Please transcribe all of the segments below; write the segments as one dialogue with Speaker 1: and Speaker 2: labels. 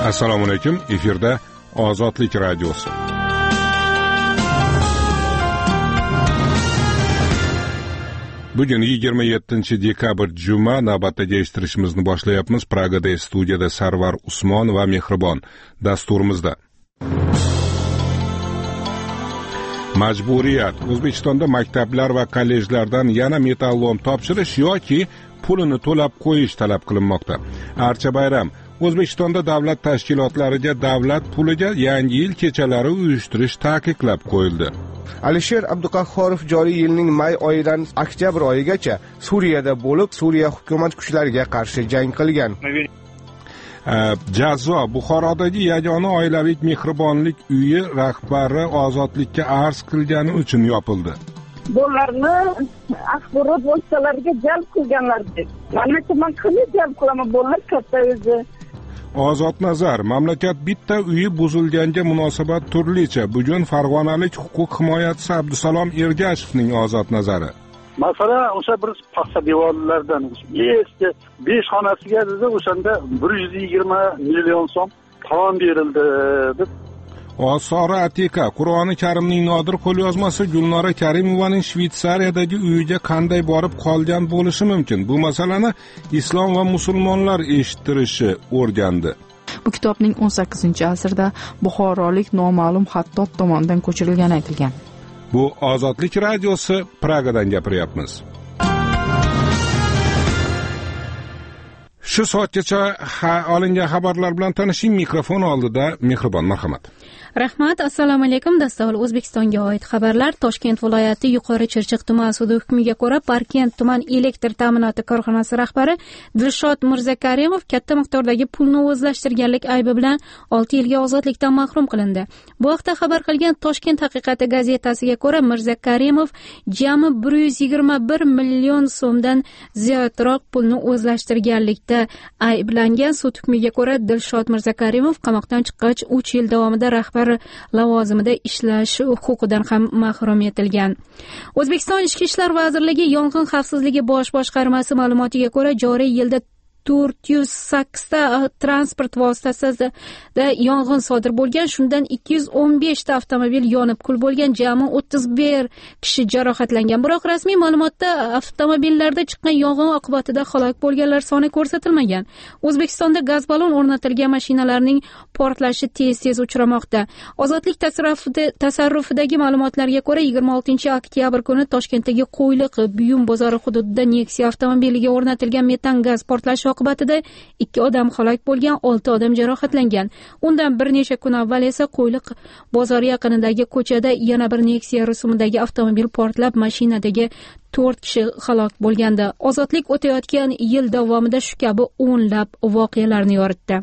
Speaker 1: Assalomu alaykum. Efirda Ozodlik radiosi. Bugun 27-dekabr juma, navbatdagi eshittirishimizni boshlayapmiz. Pragada studiyada Sarvar Usmon va Mehribon dasturimizda. Majburiyat. O'zbekistonda maktablar va kollejlardan yana metallom topshirish yoki pulini to'lab qo'yish talab qilinmoqda. Archa bayram. O'zbekistonda davlat tashkilotlariga davlat puliga yangi yil kechalari uyushtirish taqiqlab qo'yildi.
Speaker 2: Alisher Abduqahhorov joriy yilning may oyidan oktyabr oyigacha Suriyada bo'lib, Suriya hukumat kuchlariga qarshi jang qilgan.
Speaker 1: Jazo. Buxorodagi yagona oilaviy mehribonlik uyi rahbari ozodlikka arz qilgani uchun yopildi.
Speaker 3: Bularni axborot vositalariga jalb qilganlar deb. Mana men qanday jalb qilaman, bular katta o'zi.
Speaker 1: Ozod nazar. Mamlakat bitta uyi buzilganga munosabat turlicha. Bugun farg'onalik huquq himoyachisi Abdusalom Ergashevning ozod nazari.
Speaker 4: Masalan, o'sha bir paxta devorlardan eski 5 xonasiga dedi, o'shanda 120 million so'm tovon berildi deb.
Speaker 1: Osora Atika. Qur'oni Karimning nodir qo'lyozmasi Gulnora Karimovaning Shvetsariyadagi uyiga qanday borib qolgan bo'lishi mumkin? Bu masalani islom va musulmonlar eshittirishi o'rgandi.
Speaker 5: Bu kitobning 18-asrda buxorolik noma'lum xattot tomonidan ko'chirilgani aytilgan.
Speaker 1: Bu Ozodlik radiosi, Pragadan gapiryapmiz. Shu soatgacha olingan xabarlar bilan tanishing. Mikrofon oldida Mehribon, marhamat.
Speaker 6: Rahmat, assalomu alaykum. Dastavval O'zbekistonga oid xabarlar. Toshkent viloyati Yuqori Chirchiq tuman sudi hukmiga ko'ra Parkent tuman elektr ta'minoti korxonasi rahbari Dilshod Mirzakarimov katta miqdordagi pulni o'zlashtirganlik aybi bilan 6 yilga ozodlikdan mahrum qilindi. Bu haqda xabar qilgan Toshkent haqiqati gazetasiga ko'ra Mirzakarimov jami 121 million so'mdan ziyodroq pulni o'zlashtirganlikda ayblangan. Sud hukmiga ko'ra Dilshod Mirzakarimov qamoqdan chiqqach 3 yil davomida rahbar lavozimida ishlash huquqidan ham mahrum etilgan. O'zbekiston Ichki ishlar vazirligi Yong'in xavfsizligi bosh boshqarmasi ma'lumotiga ko'ra joriy yilda 408 ta transport vositasida yong'in sodir bo'lgan. Shundan 215 ta avtomobil yonib kul bo'lgan. Jami 31 kishi jarohatlangan. Biroq rasmiy ma'lumotda avtomobillarda chiqqan yong'in oqibatida halok bo'lganlar soni ko'rsatilmagan. O'zbekistonda gaz ballon o'rnatilgan mashinalarning portlashi tez-tez uchramoqda. Ozodlik tasarrufidagi ma'lumotlarga ko'ra 26-oktyabr kuni Toshkentdagi Qo'yliq buyum bozori hududida Nexia avtomobiliga o'rnatilgan metan gaz portlashi oqibatida 2 odam halok bo'lgan, 6 odam jarohatlangan. Undan bir necha kun avval esa Qo'yliq bozori yaqinidagi ko'chada yana bir Nexia rusumidagi avtomobil portlab, mashinadagi 4 kishi halok bo'lgandi. Ozodlik o'tayotgan yil davomida shu kabi o'nlab voqealarni yoritdi.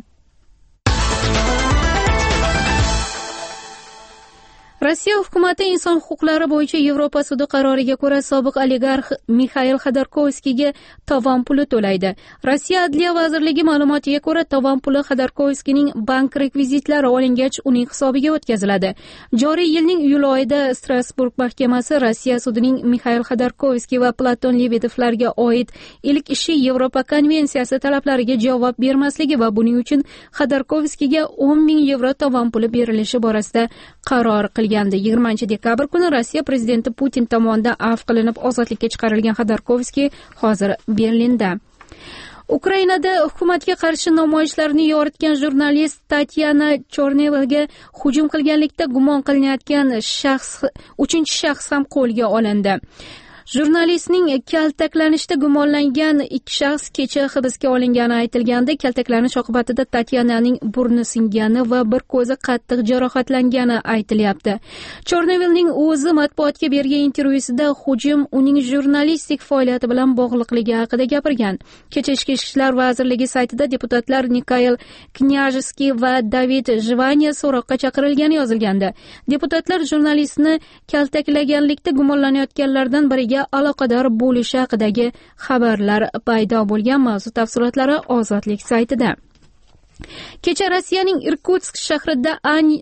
Speaker 6: Rossiya hukumati inson huquqlari bo'yicha Yevropa sudi qaroriga ko'ra sobiq oligarx Mixail Xodorkovskiyga tovon puli to'laydi. Rossiya Adliya vazirligi ma'lumotiga ko'ra tovon puli Xodorkovskiyning bank rekvizitlari olingach uning hisobiga o'tkaziladi. Joriy yilning iyul oyida Strasburg mahkamasi Rossiya sudining Mixail Xodorkovskiy va Platon Lebedevlarga oid ilk ishi Yevropa konvensiyasi talablariga javob bermasligi va buning uchun Xodorkovskiyga 10 ming yevro tovon puli berilishi borasida qaror qilgan. 20-dekabr kuni Rossiya prezidenti Putin tomonidan afv qilinib ozodlikka chiqarilgan Xodorkovskiy hozir Berlinda. Ukrainada hukumatga qarshi namoyishlarni yoritgan jurnalist Tatyana Chornevaga hujum qilganlikda gumon qilinayotgan 3-chi shaxs ham qo'lga olindi. Jurnalistning kaltaklanishda gumonlangan 2 shaxs kecha hibsga olingani aytilganda, kaltaklanish oqibatida Tatyananing burni singani va bir ko'zi qattiq jarohatlangani aytilyapti. Chornevelning o'zi matbuotga bergan intervyusida hujum uning jurnalistik faoliyati bilan bog'liqligi haqida gapirgan. Kecha Ichki ishlar vazirligi saytida deputatlar Mikhail Knyazhskiy va David Jvanya so'roqqa chaqirilgani yozilgandi. Deputatlar jurnalistni kaltaklaganlikda gumonlanayotganlardan biriga aloqador bo'lishi haqidagi xabarlar paydo bo'lgan. Mavzu tafsilotlari Ozodlik saytida. Kecha Rossiyaning Irkutsk shahrida An-12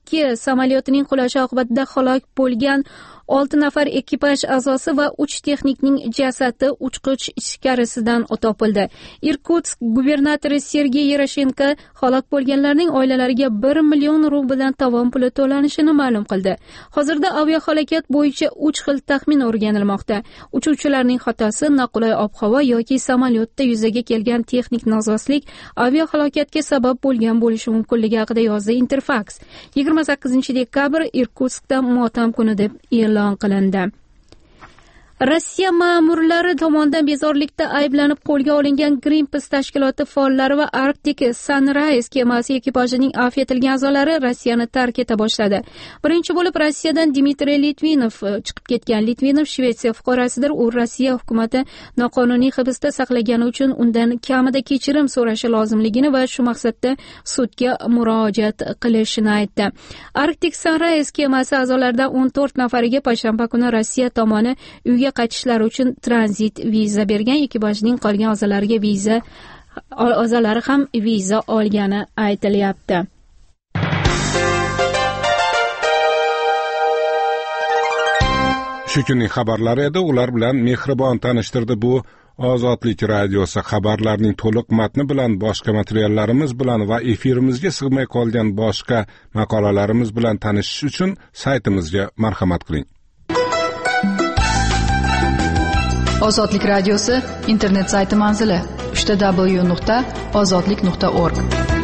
Speaker 6: Tu-22 samolyotining qulashi oqibatida halok bo'lgan 6 nafar ekipaj a'zosi va 3 texnikning jasadi uchqich ichkarisidan topildi. Irkutsk gubernatori Sergey Yeroshenko halok bo'lganlarning oilalariga 1 million rubldan tovon puli to'lanishini ma'lum qildi. Hozirda aviahalokat bo'yicha 3 xil taxmin o'rganilmoqda. Uchuvchilarning xatosi, noqulay ob-havo yoki samolyotda yuzaga kelgan texnik nosozlik aviahalokatga sabab bo'lgan bo'lishi mumkinligi haqida yozdi Interfax. 28 dekabr Irkutskda motam kuni deb e'lon qilindi. Rossiya ma'murlari tomonidan bezorilikda ayblanib qo'lga olingan Greenpeace tashkiloti faollari va Arctic Sunrise kemasi ekipajining afv etilgan a'zolari Rossiyani tark eta boshladi. Birinchi bo'lib Rossiyadan Dmitriy Litvinov chiqib ketgan. Litvinov Shvetsiya fuqarosidir. U Rossiya hukumati noqonuniy hibsda saqlagani uchun undan kamida kechirim so'rashi lozimligini va shu maqsadda sudga murojaat qilishini aytdi. Arctic Sunrise kemasi a'zolaridan 14 nafariga payshanba kuni Rossiya tomoni uyga qaytishlari uchun tranzit viza bergan. Ekipajning qolgan a'zolari ham viza olgani aytilyapti.
Speaker 1: Shu kunning xabarlari edi, ular bilan mehribon tanishtirdi. Bu Ozodlik radiosi. Xabarlarning to'liq matni bilan, boshqa materiallarimiz bilan va efirimizga sig'may qolgan boshqa maqolalarimiz bilan tanishish uchun saytimizga marhamat qiling.
Speaker 5: Ozodlik radiosi internet sayti manzili www.ozodlik.org.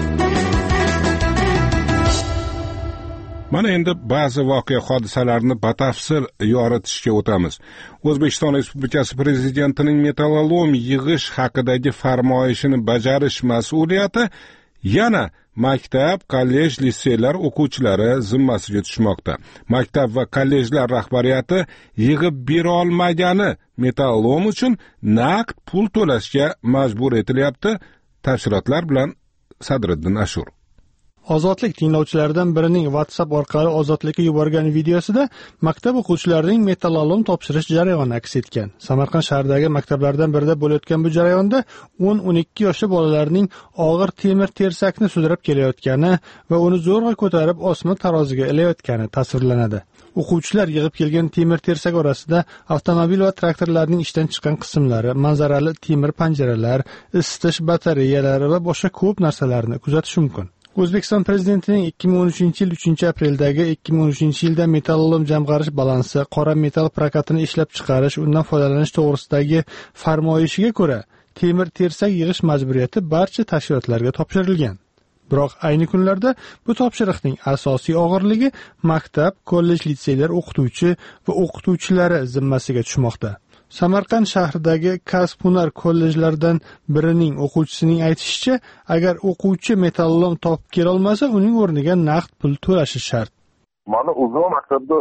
Speaker 1: Mana endi ba'zi voqea hodisalarni batafsil yoritishga o'tamiz. O'zbekiston Respublikasi Prezidentining metallolom yig'ish haqidagi farmoyishini bajarish mas'uliyati yana maktab, kollej, litseylar o'quvchilari zimmasiga tushmoqda. Maktab va kollejlar rahbariyati yig'ib bera olmagani metallolom uchun naqd pul to'lashga majbur etilyapti. Tafsilotlar bilan Sadriddin Ashur.
Speaker 7: Ozodlik tinglovchilaridan birining WhatsApp orqali Ozodlikka yuborgan videosida maktab o'quvchilarining metallolom topshirish jarayoni aks etgan. Samarqand shahridagi maktablardan birida bo'layotgan bu jarayonda 10-12 yoshli bolalarning og'ir temir tersakni sudrab kelayotgani va uni zo'rg'a ko'tarib osma taroziga ilayotgani tasvirlanadi. O'quvchilar yig'ib kelgan temir tersak orasida avtomobil va traktorlarning ishdan chiqqan qismlari, manzarali temir panjaralar, isitish batareyalari va boshqa ko'p narsalarni kuzatish mumkin. O'zbekiston Prezidentining 2013-yil 3-apreldagi 2013-yilda metallolom jamg'arish balansi, qora metall prokatini ishlab chiqarish, undan foydalanish to'g'risidagi farmoyishiga ko'ra, temir tersak yig'ish majburiyati barcha tashkilotlarga topshirilgan. Biroq ayni kunlarda bu topshiriqning asosiy og'irligi maktab, kollej, litseylar o'qituvchi va o'qituvchilari zimmasiga tushmoqda. Samarqand shahridagi Kasb-hunar kollejlaridan birining o'quvchisining aytishicha, agar o'quvchi metallolom topib kela olmasa, uning o'rniga naqd pul to'lashi shart.
Speaker 8: Mana o'zim maktabda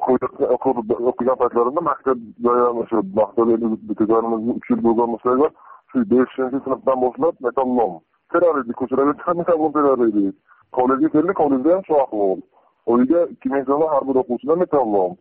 Speaker 8: o'qigan paytlarimda maktabda o'sha vaqtlarda bitirganimizda 3 yil bo'lgan bo'lsa, shu 5-sinfdan boshlab metallolom kerar edi, ko'chalarga metallolom kerar edi. Kollejga keldik, kollejda ham shu ahvol. Oyga 2000 so'm har bir o'quvchidan metallolom.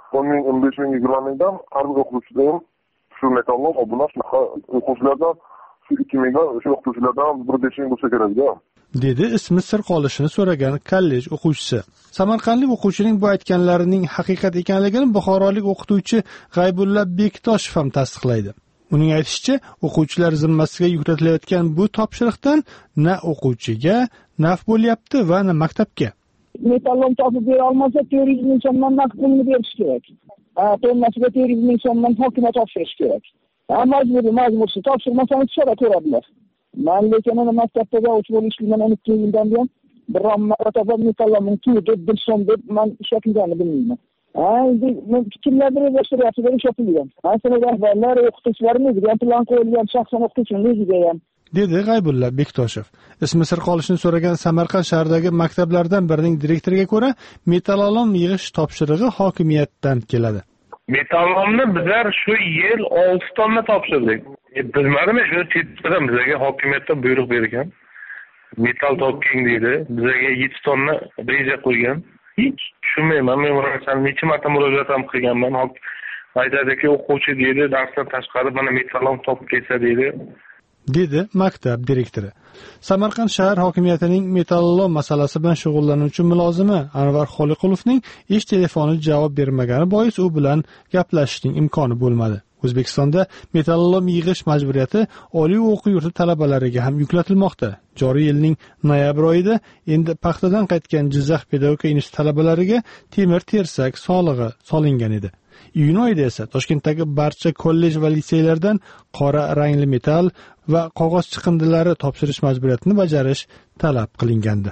Speaker 8: 15 ming 20 mingdan har bir o'quvchidan shu metallolom obunash o'quvchilardan shu 2 mingdan o'sha o'qituvchilardan 1.5 ming bo'lsa kerak-da,
Speaker 7: dedi ismi sir qolishini so'ragan kollej o'quvchisi. Samarqandlik o'quvchining bu aytganlarining haqiqat ekanligini buxorolik o'qituvchi G'aybulla Bekitoshev ham tasdiqlaydi. Uning aytishicha, o'quvchilar zimmasiga yuklatilayotgan bu topshiriqdan na o'quvchiga naf bo'lyapti va na maktabga.
Speaker 3: Metallolom topib bera olmasa 400 ming so'mdan naqd pulni berish kerak. Tonnasiga 400 ming so'mdan hokimiyat topshirish kerak. Majbursiz topshirmasangiz chora ko'radilar. Men lekin uni maktabda o'qib bo'lishimdan 12 yildan buyon biron marotaba metallolomni deb 1 so'm deb men ishlatilganini bilmayman. Men fikrlarni o'zlashtiryapti deb ishlatilgan. Masalan, rahbarlar, o'qituvchilarimiz ham plan qo'yilgan, shaxsan o'qituvchining o'ziga ham,
Speaker 7: dedi G'aybulla Bekitoshev. Ismi sir qolishini so'ragan Samarqand shahridagi maktablardan birining direktoriga ko'ra, metallolom yig'ish topshirig'i hokimiyatdan keladi.
Speaker 9: Metallolomni bizlar shu yil 6 tonna topshirdik. Bilmadimmi, shu chetdan bizga hokimiyatdan buyruq bergan. Metall topking deydi. Bizga 7 tonna reja qo'ygan. Hech tushunmayman. Men buni necha marta murojaat ham qilganman. Aytadiki, o'quvchi deydi, darsdan tashqari mana metallolom topib kelsa deydi.
Speaker 7: dedi maktab direktori. Samarqand shahar hokimiyatining metallolom masalasi bilan shug'ullanuvchi mulozimi Anvar Xoliqulovning ish telefoni javob bermagani bois u bilan gaplashishning imkoni bo'lmadi. O'zbekistonda metallolom yig'ish majburiyati oliy o'quv yurti talabalariga ham yuklatilmoqda. Joriy yilning noyabr oyida endi paxtadan qaytgan Jizzax pedagogika instituti talabalariga temir tersak solig'i solingan edi. Iyun oyida esa Toshkentdagi barcha kollej va litseylardan qora rangli metall va qog'oz chiqindilari topshirish majburiyatini bajarish talab qilingandi.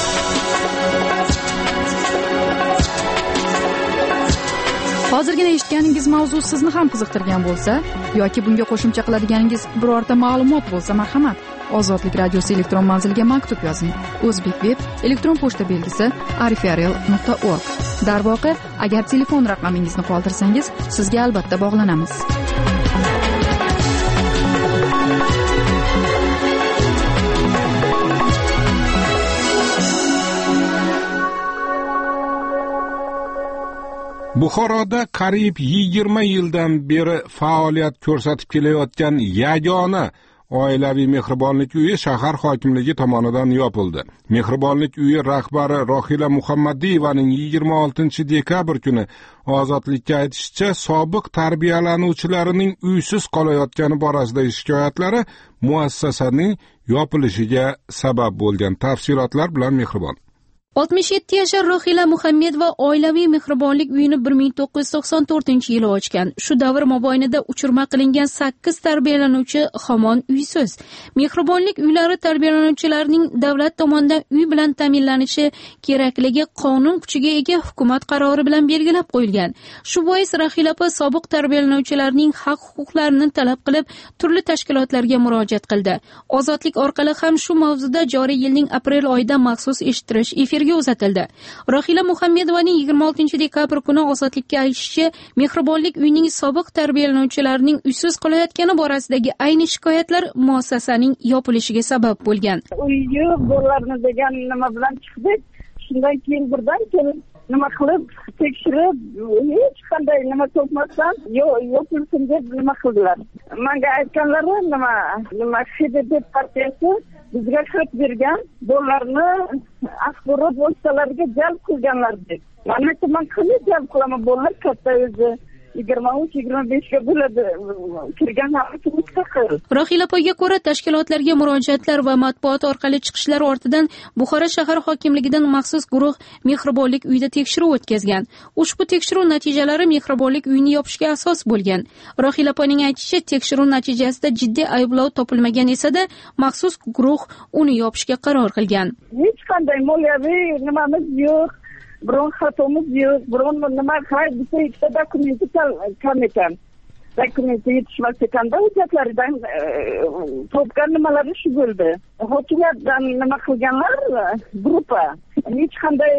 Speaker 5: Hozirgina eshitganingiz mavzu sizni ham qiziqtirgan bo'lsa yoki bunga qo'shimcha qiladiganingiz birorta ma'lumot bo'lsa, marhamat, Ozodlik radiosi elektron manziliga maktub yozing. O'zbekveb elektron pochta belgisi arifarel.org. Darvoqe, agar telefon raqamingizni qoldirsangiz, sizga albatta bog'lanamiz.
Speaker 1: Buxoroda qariyb 20 yildan beri faoliyat ko'rsatib kelayotgan yagona oilaviy mehribonlik uyi shahar hokimligi tomonidan yopildi. Mehribonlik uyi rahbari Rohila Muhammadiyevaning 26-dekabr kuni Ozodlikka aytishicha, sobiq tarbiyalanuvchilarining uysiz qolayotgani borasidagi shikoyatlari muassasaning yopilishiga sabab bo'lgan. Tafsilotlar bilan Mehribon.
Speaker 6: 67 yashar Rohila Muhammedova oilaviy mehribonlik uyini 1994-yili ochgan. Shu davr mobaynida uchirma qilingan 8 tarbiyalanuvchi hamon uysiz. Mehribonlik uylari tarbiyalanuvchilarining davlat tomonidan uy bilan ta'minlanishi kerakligi qonun kuchiga ega hukumat qarori bilan belgilab qo'yilgan. Shu bois Rohila opa sobiq tarbiyalanuvchilarning haq-huquqlarini talab qilib, turli tashkilotlarga murojaat qildi. Ozodlik orqali ham shu mavzuda joriy yilning aprel oyida maxsus eshittirish efirga uzatildi. Rohila Muhammedovaning 26-dekabr kuni Ozodlikka aytishicha, mehribonlik uyining sobiq tarbiyalanuvchilarining uysiz qolayotgani borasidagi ayni shikoyatlar muassasaning yopilishiga sabab bo'lgan.
Speaker 3: Uyi bo'larni degan nima bilan chiqdik. Shundan keyin birdan kelib nima qilib tekshirib, hech qanday nima topmasdan yopilsin deb nima qildilar. Menga aytganlari nima HDP partiyasi bizga xat bergan, dolarni axborot vositalariga jalb qilganlar deb. Mana men qanday jalb qilaman, bolalar katta o'zi 23-25 ga bo'ladi kirgan hammasi mustaqil.
Speaker 6: Rohila opaga ko'ra, tashkilotlarga murojaatlar va matbuot orqali chiqishlar ortidan Buxoro shahar hokimligidan maxsus guruh mehribonlik uyida tekshiruv o'tkazgan. Ushbu tekshiruv natijalari mehribonlik uyini yopishga asos bo'lgan. Rohila opaning aytishicha, tekshiruv natijasida jiddiy ayblov topilmagan esa-da, maxsus guruh uni yopishga qaror qilgan.
Speaker 3: Hech qanday moliyaviy nimamiz yo'q. Biron xatomiz yo'q, biron nima bitta ikkita dokumenti kam ekan. Dokumenti yetishmas ekanda, hujjatlaridan topgan nimalari shu bo'ldi. Hokimiyatdan nima qilganlar gruppa. Hech qanday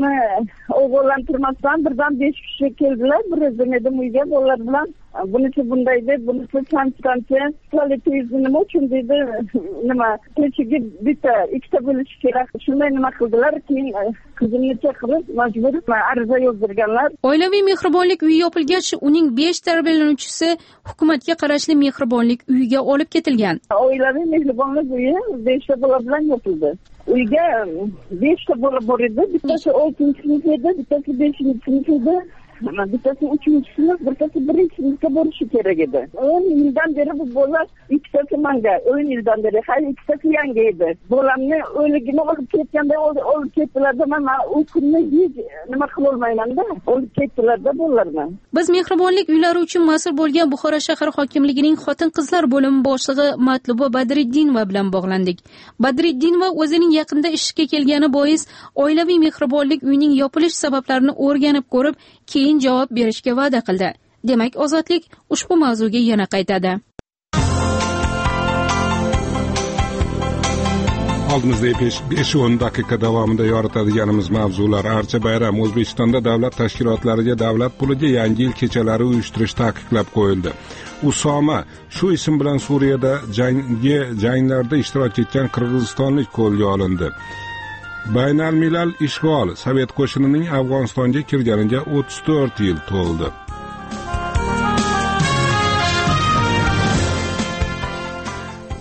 Speaker 3: o'g'irlantirmasdan birdan 5 kishi keldilar. Bir o'zim edim uyga bolalar bilan. Bunisi bunday deb, bunisi sanchtancha, kvaliteti nima uchun dedi, nima kechiga bitta ikkita bo'lishi kerak. Shunday nima qildilar, keyin qizimni chaqirib majbur ariza yozdirganlar.
Speaker 6: Oilaviy mehribonlik uyi yopilgach, uning 5 tarbiyalanuvchisi hukumatga qarashli mehribonlik uyiga olib ketilgan.
Speaker 3: Oilaviy mehribonlik uyi 5 ta bola bilan yopildi. Uyga 5 ta bola bor edi, bittasi 6-sinf edi, bittasi 5-sinf edi. Bittasi 3-sinf, bittasi 1-sinfga borishi kerak edi. 10 yildan beri bu bola ikkitasi menga, 10 yildan beri, hali ikkitasi yangi edi. Bolamni o'ligini olib ketganda olib ketdilarda, men u kunni hech nima qila olmayman-da. Olib ketdilarda bolalarni.
Speaker 6: Biz mehribonlik uylari uchun mas'ul bo'lgan Buxoro shahar hokimligining xotin-qizlar bo'limi boshlig'i Matluba Badriddinova bilan bog'landik. Badriddinova o'zining yaqinda ishga kelgani bois oilaviy mehribonlik uyining yopilish sabablarini o'rganib ko'rib, keyin javob berishga va'da qildi. Demak, Ozodlik ushbu mavzuga yana qaytadi.
Speaker 1: Oldimizda 5-10 daqiqa davomida yoritadiganimiz mavzular: archa bayram. O'zbekistonda davlat tashkilotlariga davlat puliga yangi yil kechalari uyushtirish taqiqlab qo'yildi. Usoma shu ism bilan Suriyada janglarda ishtirok etgan qirg'izistonlik qo'lga olindi. Baynalmilal ishg'ol Sovet qo'shinining Afg'onistonga kirganiga 34 yil to'ldi.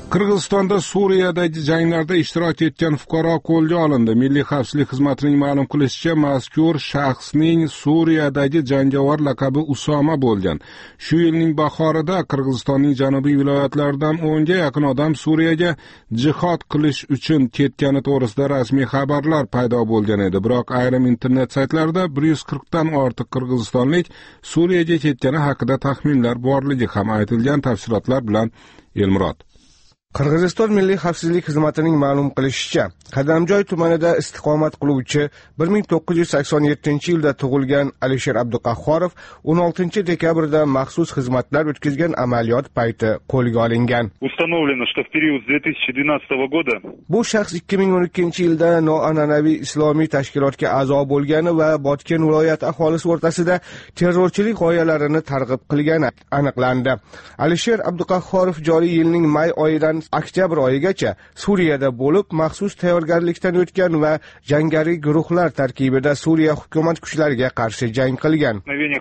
Speaker 1: Qirg'izistonda Suriyadagi janglarda ishtirok etgan fuqaro qo'lga olindi. Milliy xavfsizlik xizmatining ma'lum qilishicha, mazkur shaxsning Suriyadagi jangovar laqabi Usoma bo'lgan. Shu yilning bahorida Qirg'izistonning janubiy viloyatlaridan 10 ga yaqin odam Suriyaga jihod qilish uchun ketgani to'g'risida rasmiy xabarlar paydo bo'lgan edi. Biroq ayrim internet saytlarida 140 dan ortiq qirg'izistonlik Suriyaga ketgani haqida taxminlar borligi ham aytilgan. Tafsilotlar bilan Elmurod.
Speaker 2: Qirg'iziston Milliy xavfsizlik xizmatining ma'lum qilishicha, Qadamjoy tumanida istiqomat qiluvchi 1987-yilda tug'ilgan Alisher Abduqahhorov 16 dekabrda maxsus xizmatlar o'tkazgan amaliyot payti qo'lga olingan.
Speaker 10: Установлено, что в период с 2012 года
Speaker 2: bu shaxs 2012-yilda noan'anaviy islomiy tashkilotga a'zo bo'lgani va Botken viloyati aholisi o'rtasida terrorchilik g'oyalarini targ'ib qilgani aniqlandi. Alisher Abduqahhorov joriy yilning may oyidan oktyabr oyigacha Suriyada bo'lib, maxsus tayyorgarlikdan o'tgan va jangari guruhlar tarkibida Suriya hukumat kuchlariga qarshi jang qilgan.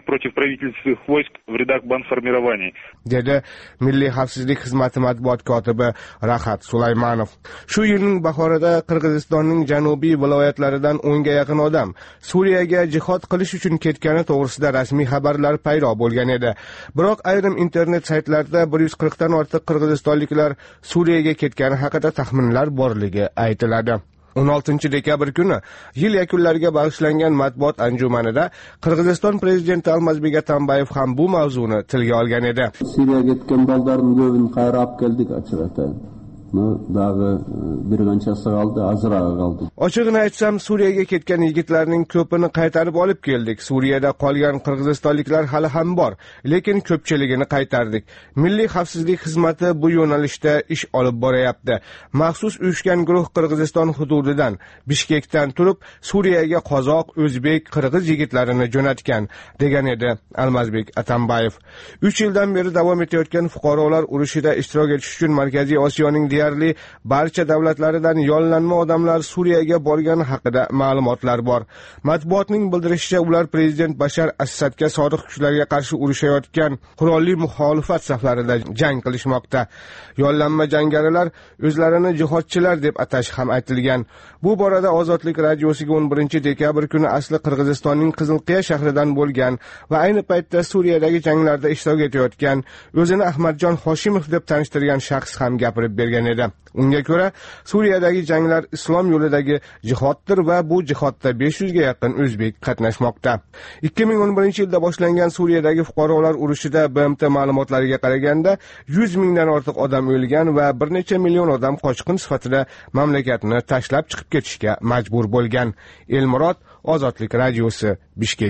Speaker 2: dedi Milliy xavfsizlik xizmati matbuot kotibi Rahat Sulaymanov. Shu yilning bahorida Qirg'izistonning janubiy viloyatlaridan 10 ga yaqin odam Suriyaga jihod qilish uchun ketgani to'g'risida rasmiy xabarlar paydo bo'lgan edi. Biroq ayrim internet saytlarda 140 dan ortiq qirg'izistonliklar Suriyaga ketgani haqida taxminlar borligi aytiladi. 16 dekabr kuni yil yakunlariga bag'ishlangan matbuot anjumanida Qirg'iziston prezidenti Almazbek Atambayev ham bu mavzuni tilga olgan edi.
Speaker 11: Suriyaga ketgan bolalarning ko'pini qayrab keldik ochig'i. Dag'i bir qanchasi qoldi, azrog'i qoldi.
Speaker 2: Ochig'ini aytsam, Suriyaga ketgan yigitlarning ko'pini qaytarib olib keldik. Suriyada qolgan qirg'izistonliklar hali ham bor, lekin ko'pchiligini qaytardik. Milliy xavfsizlik xizmati bu yo'nalishda ish olib boryapti. Maxsus uyushgan guruh Qirg'iziston hududidan, Bishkekdan turib Suriyaga qozoq, o'zbek, qirg'iz yigitlarini jo'natgan, degan edi Almazbek Atambayev. 3 yildan beri davom etayotgan fuqarolar urushida ishtirok etish uchun Markaziy Osiyoning deyarli barcha davlatlaridan yollanma odamlar Suriyaga borgani haqida ma'lumotlar bor. Matbuotning bildirishicha, ular prezident Bashar Asadga sodiq kuchlarga qarshi urushayotgan qurolli muxolifat saflarida jang qilishmoqda. Yollanma jangarilar o'zlarini jihodchilar deb atash ham aytilgan. Bu borada Ozodlik radiosiga 11 dekabr kuni asli Qirg'izistonning Qizilqiya shahridan bo'lgan va ayni paytda Suriyadagi janglarda ishtirok etayotgan, o'zini Ahmadjon Hoshimov deb tanishtirgan shaxs ham gapirib bergan edi. Unga ko'ra, Suriyadagi janglar islom yo'lidagi jihoddir va bu jihodda 500 ga yaqin o'zbek qatnashmoqda. 2011-yilda boshlangan Suriyadagi fuqarolar urushida BMT ma'lumotlariga qaraganda 100 mingdan ortiq odam o'lgan va bir necha million odam qochqin sifatida mamlakatni tashlab chiqib ketishga majbur bo'lgan. Elmurod, Ozodlik radiosi, Bishkek.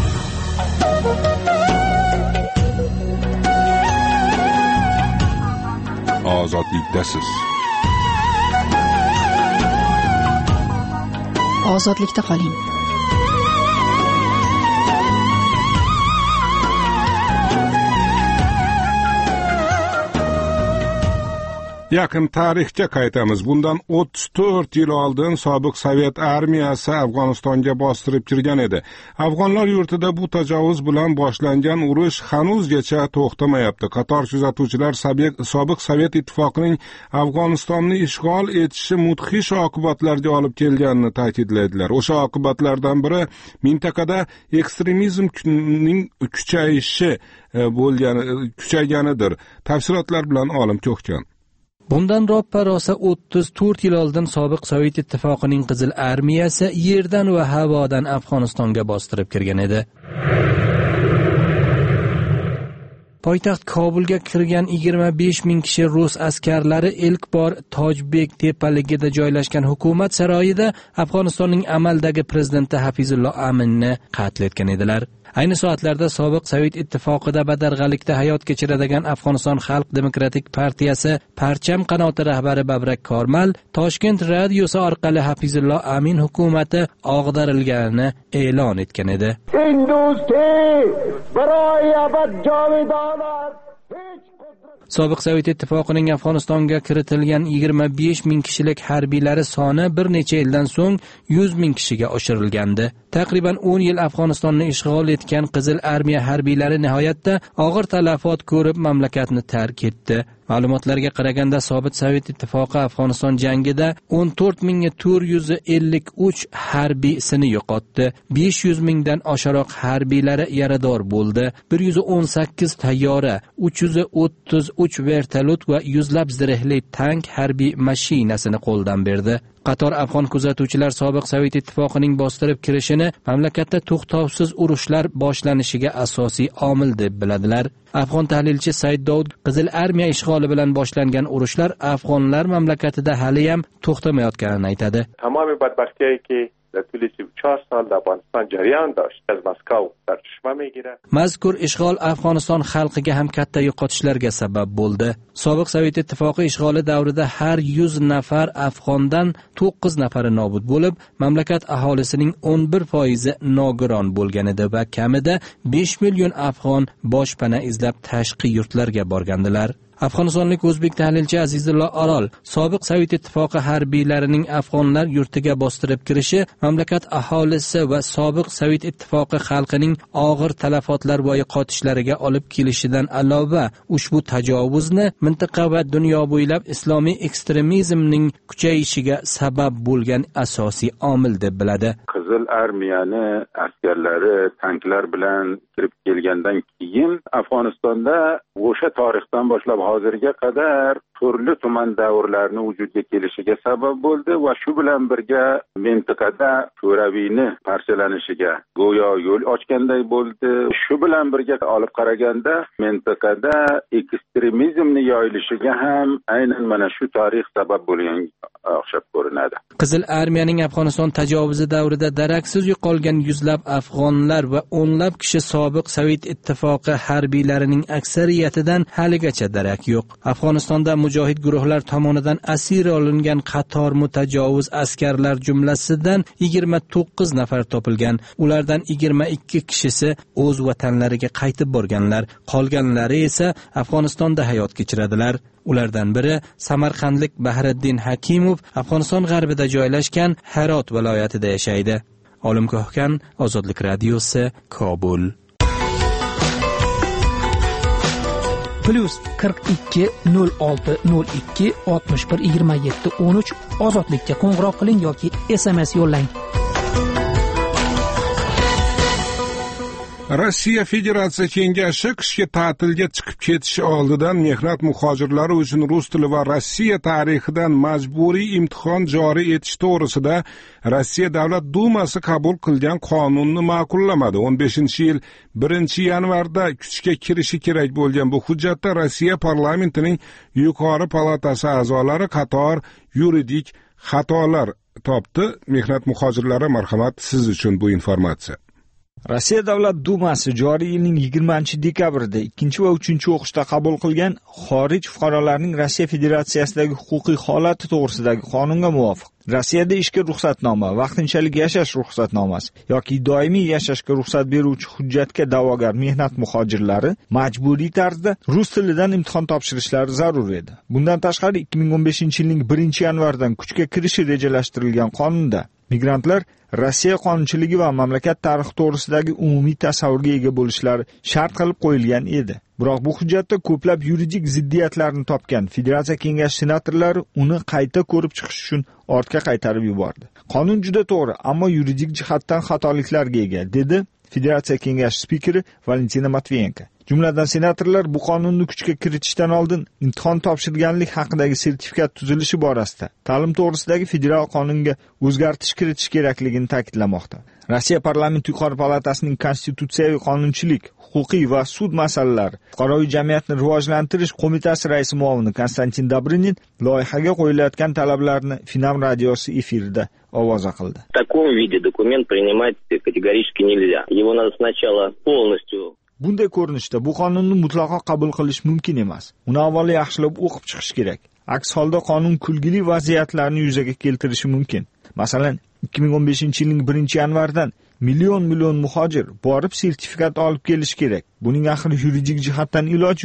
Speaker 1: Ozodlikdasiz.
Speaker 5: Ozodlikda qoling.
Speaker 1: Yaqin tarixga qaytamiz. Bundan 34 yil oldin sobiq Sovet armiyasi Afg'onistonga bostirib kirgan edi. Afg'onlar yurtida bu tajovuz bilan boshlangan urush hanuzgacha to'xtamayapti. Qator kuzatuvchilar sobiq Sovet ittifoqining Afg'onistonni ishg'ol etishi mudhish oqibatlarga olib kelganini ta'kidlaydilar. O'sha oqibatlardan biri mintaqada ekstremizmning kuchayganidir. Tafsilotlar bilan Olim Ko'kkan.
Speaker 12: Bundan ro'ppa-rosa 34 yil oldin sobiq Sovet ittifoqining Qizil armiyasi yerdan va havodan Afg'onistonga bostirib kirgan edi. Poytaxt Kobulga kirgan 25 ming kishi rus askarlari ilk bor Tojbek tepaligida joylashgan hukumat saroyida Afg'onistonning amaldagi prezidenti Hafizullo Aminni qatl etgan edilar. Ayni soatlarda sobiq Sovet ittifoqida badarg'alikda hayot kechiradigan Afg'oniston Xalq Demokratik partiyasi Parcham qanoti rahbari Babrak Kormal Toshkent radiosi orqali Hafizullo Amin hukumati og'darilganini e'lon etgan edi. Sobiq Sovet ittifoqining Afg'onistonga kiritilgan 25 ming kishilik harbiylari soni bir necha yildan so'ng 100 ming kishiga oshirilgandi. Taqriban 10 yil Afg'onistonni ishg'ol etgan Qizil armiya harbiylari nihoyatda og'ir talafot ko'rib mamlakatni tark etdi. Ma'lumotlarga qaraganda Sobiq Sovet ittifoqi Afg'oniston jangida 14,453 harbiysini yo'qotdi. 500 mingdan oshiroq harbiylari yarador bo'ldi. 118 tayyora, 333 vertolyot va yuzlab zirhli tank harbiy mashinasini qo'ldan berdi. Qator afg'on kuzatuvchilar Sobiq Sovet ittifoqining bostirib kirishini mamlakatda to'xtovsiz urushlar boshlanishiga asosiy omil deb biladilar. Afg'on tahlilchi Said Dovud Qizil armiya ishg'oli bilan boshlangan urushlar afg'onlar mamlakatida hali ham to'xtamayotganini aytadi.
Speaker 13: Tamomiy badbaxtiyki در طول 34 سال در افغانستان جریان داشت از مسکو در چشمه میگیره.
Speaker 12: Mazkur ishg'ol Afg'oniston xalqiga ham katta yo'qotishlarga sabab bo'ldi. Sobiq Sovet ittifoqi ishg'oli davrida har 100 nafar afg'ondan 9 nafari nobud bo'lib, mamlakat aholisining 11% nogiron bo'lgan edi va kamida 5 million afg'on boshpana izlab tashqi yurtlarga borgandilar. Afg'onistonlik o'zbek tahlilchi Azizullo Orol Sobiq Sovet ittifoqi harbiylarining afg'onlar yurtiga bostirib kirishi mamlakat aholisi va Sobiq Sovet ittifoqi xalqining og'ir talafotlar va yo'qotishlariga olib kelishidan alova ushbu tajovuzni mintaqa va dunyo bo'ylab islomiy ekstremizmning kuchayishiga sabab bo'lgan asosiy omil deb biladi.
Speaker 14: Qizil armiyani askarlari tanklar bilan kirib kelgandan keyin Afg'onistonda o'sha tarixdan boshlab hozirga qadar turli tuman davrlarni vujudga kelishiga sabab bo'ldi va shu bilan birga mintaqada sho'raviyni parchalanishiga go'yo yo'l ochganday bo'ldi. Shu bilan birga olib qaraganda mintaqada ekstremizmni yoyilishiga ham aynan mana shu tarix sabab bo'lgan o'xshab ko'rinadi.
Speaker 12: Qizil armiyaning Afg'oniston tajovuzi davrida daraksiz yo'qolgan yuzlab afg'onlar va o'nlab kishi Sobiq Sovet ittifoqi harbiylarining aksariyatidan haligacha darak yo'q. Afg'onistonda mujohid guruhlar tomonidan asir olingan qator mutajovuz askarlar jumlasidan 29 nafar topilgan. Ulardan 22 kishisi o'z vatanlariga qaytib borganlar, qolganlari esa Afg'onistonda hayot kechiradilar. Ulardan biri Samarqandlik Bahriddin Hakimov Afg'oniston g'arbida joylashgan Herot viloyatida yashaydi. Olimgohkan, Ozodlik radiosi, Kobul.
Speaker 15: +42 06 02 61 27 13 ozodlikka qo'ng'iroq qiling yoki SMS yo'llang.
Speaker 1: Rossiya Federatsiya Kengashi qishki ta'tilga chiqib ketish oldidan mehnat muhojirlari uchun rus tili va Rossiya tarixidan majburiy imtihon joriy etish to'g'risida Rossiya Davlat Dumasi qabul qilgan qonunni ma'qullamadi. 15-yil 1-yanvarda kuchga kirishi kerak bo'lgan bu hujjatda Rossiya parlamentining yuqori palatasi a'zolari qator yuridik xatolar topdi. Mehnat muhojirlari, marhamat, siz uchun bu informatsiya.
Speaker 16: Rossiya Davlat Dumasi joriy yilning 20-dekabrida 2 va 3-o'qishda qabul qilgan xorij fuqarolarining Rossiya Federatsiyasidagi huquqiy holati to'g'risidagi qonunga muvofiq Rossiyada ishga ruxsatnoma, vaqtinchalik yashash ruxsatnomasi yoki doimiy yashashga ruxsat beruvchi hujjatga da'vogar mehnat muhojirlari majburiy tarzda rus tilidan imtihon topshirishlari zarur edi. Bundan tashqari 2015-yilning 1-yanvaridan kuchga kirishi rejalashtirilgan qonunda migrantlar Rossiya qonunchiligi va mamlakat tarixi to'g'risidagi umumiy tasavvurga ega bo'lishlari shart qilib qo'yilgan edi. Biroq bu hujjatda ko'plab yuridik ziddiyatlarni topgan Federatsiya Kengashi senatorlari uni qayta ko'rib chiqish uchun ortga qaytarib yubordi. Qonun juda to'g'ri, ammo yuridik jihatdan xatoliklarga ega, dedi Federatsiya Kengashi spikeri Valentina Matviyenko. Jumladan senatorlar bu qonunni kuchga kiritishdan oldin imtihon topshirganlik haqidagi sertifikat tuzilishi borasida ta'lim to'g'risidagi federal qonunga o'zgartirish kiritish kerakligini ta'kidlamoqda. Rossiya parlamenti yuqori palatasining konstitutsiyaviy qonunchilik, huquqiy va sud masalalari fuqaroviy jamiyatni rivojlantirish qo'mitasi raisi muavini Konstantin Dobrinin loyihaga qo'yilayotgan talablarni Finam radiosi efirida ovoza qildi.
Speaker 17: В таком виде документ принимать категорически нельзя. Его надо сначала полностью
Speaker 16: Bunday ko'rinishda bu qonunni mutlaqo qabul qilish mumkin emas. Uni avvalo yaxshilab o'qib chiqish kerak. Aks holda qonun kulgili vaziyatlarni yuzaga keltirishi mumkin. Masalan, 2015-yilning 1-yanvaridan million muhojir borib sertifikat olib kelish kerak. Buning axir yuridik jihatdan iloji yo'q.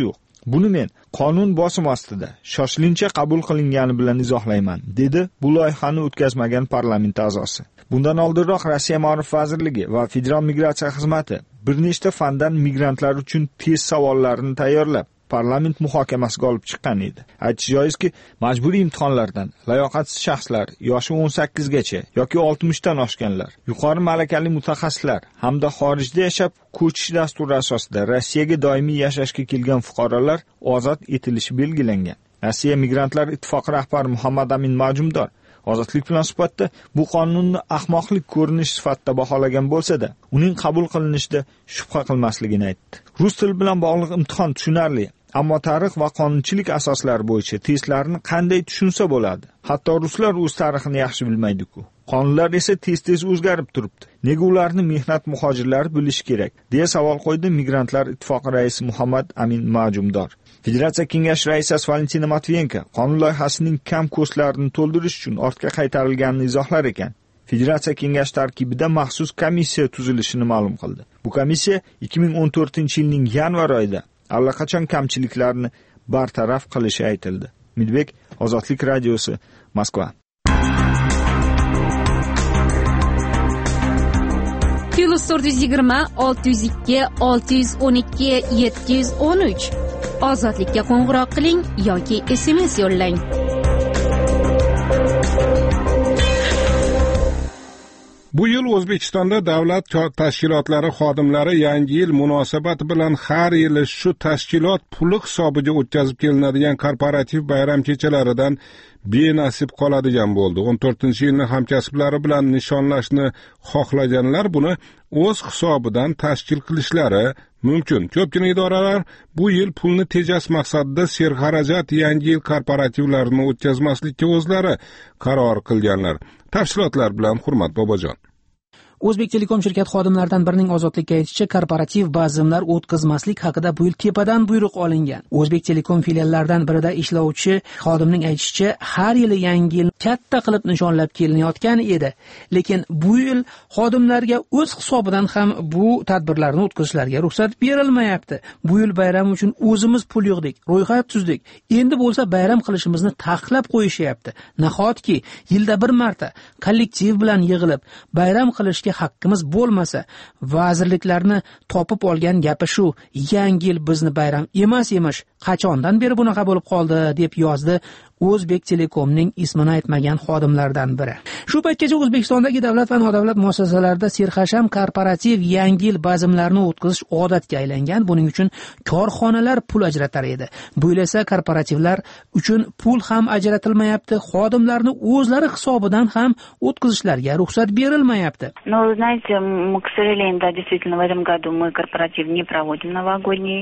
Speaker 16: Buni men qonun bosim ostida shoshilincha qabul qilingani bilan izohlayman, dedi bu loyihani o'tkazmagan parlament a'zosi. Bundan oldinroq Rossiya Ma'rifat vazirligi va Federal migratsiya xizmati bir nechta fandan migrantlar uchun test savollarini tayyorlab, parlament muhokamasiga olib chiqqan edi. Aytish joizki, majburiy imtihonlardan layoqatsiz shaxslar, yoshi 18 gacha yoki 60 dan oshganlar, yuqori malakali mutaxassislar hamda xorijda yashab ko'chish dasturi asosida Rossiyaga doimiy yashashga kelgan fuqarolar ozod etilishi belgilangan. Rossiya Migrantlar ittifoqi rahbari Muhammad Amin Majumdor Ozodlik bilan suhbatda bu qonunni ahmoqlik ko'rinish sifatida baholagan bo'lsa-da, uning qabul qilinishida shubha qilmasligini aytdi. Rus tili bilan bog'liq imtihon tushunarli, ammo tarix va qonunchilik asoslari bo'yicha testlarni qanday tushunsa bo'ladi? Hatto ruslar o'z tarixini yaxshi bilmaydi-ku. Qonunlar esa tez-tez o'zgarib turibdi. Nega ularni mehnat muhojirlari bilishi kerak? deya savol qo'ydi Migrantlar ittifoqi raisi Muhammad Amin Majumdor. Federatsiya kengashi raisasi Valentina Matviyenko qonun loyihasining kam postlarini to'ldirish uchun ortga qaytarilganini izohlar ekan. Federatsiya kengashi tarkibida maxsus komissiya tuzilishini ma'lum qildi. Bu komissiya 2014-yilning yanvar oyida allaqachon kamchiliklarni bartaraf qilishi aytildi. Midbek, Ozodlik radiosi, Moskva.
Speaker 6: Plus 420 602 612 713 Ozodlikka qo'ng'iroq qiling yoki SMS yo'llang.
Speaker 1: Bu yil O'zbekistonda davlat tashkilotlari xodimlari yangi yil munosabati bilan har yili shu tashkilot puli hisobiga o'tkazib kelinadigan korporativ bayram kechalaridan benasib qoladigan bo'ldi. 14-yilni hamkasblari bilan nishonlashni xohlaganlar buni o'z hisobidan tashkil qilishlari mumkin. Ko'pgina idoralar bu yil pulni tejash maqsadida serxarajat yangi yil korporativlarini o'tkazmaslikka o'zlari qaror qilganlar. Tafsilotlar bilan Hurmat Bobojon.
Speaker 15: O'zbek Telekom shirkat xodimlaridan birining ozodlikka aytishicha, korporativ bazmlar o'tkazmaslik haqida bu yil tepadan buyruq olingan. O'zbek Telekom filiallaridan birida ishlovchi xodimning aytishicha, har yili yangi yil katta qilib nishonlab kelinayotgan edi. Lekin bu yil xodimlarga o'z hisobidan ham bu tadbirlarni o'tkazishlariga ruxsat berilmayapti. Bu yil bayram uchun o'zimiz pul yig'dik, ro'yxat tuzdik. Endi bo'lsa bayram qilishimizni taqiqlab qo'yishyapti. Nahotki yilda bir marta kollektiv bilan yig'ilib bayram qilishga haqqimiz bo'lmasa, vazirliklarni topib olgan gapi shu: yangi yil bizni bayram emas emish, qachondan beri bunaqa bo'lib qoldi, deb yozdi O'zbek Telekomning ismini aytmagan xodimlardan biri. Shu paytgacha O'zbekistondagi davlat va nodavlat muassasalarida serxasham korporativ yangi yil bazmlarini o'tkazish odatga aylangan. Buning uchun korxonalar pul ajratar edi. Bu yil esa korporativlar uchun pul ham ajratilmayapti, xodimlarni o'zlari hisobidan ham o'tkazishlariga ruxsat berilmayapti.
Speaker 18: Но, знаете, мы, к сожалению, да, действительно, в этом году мы корпоратив не проводим новогодний.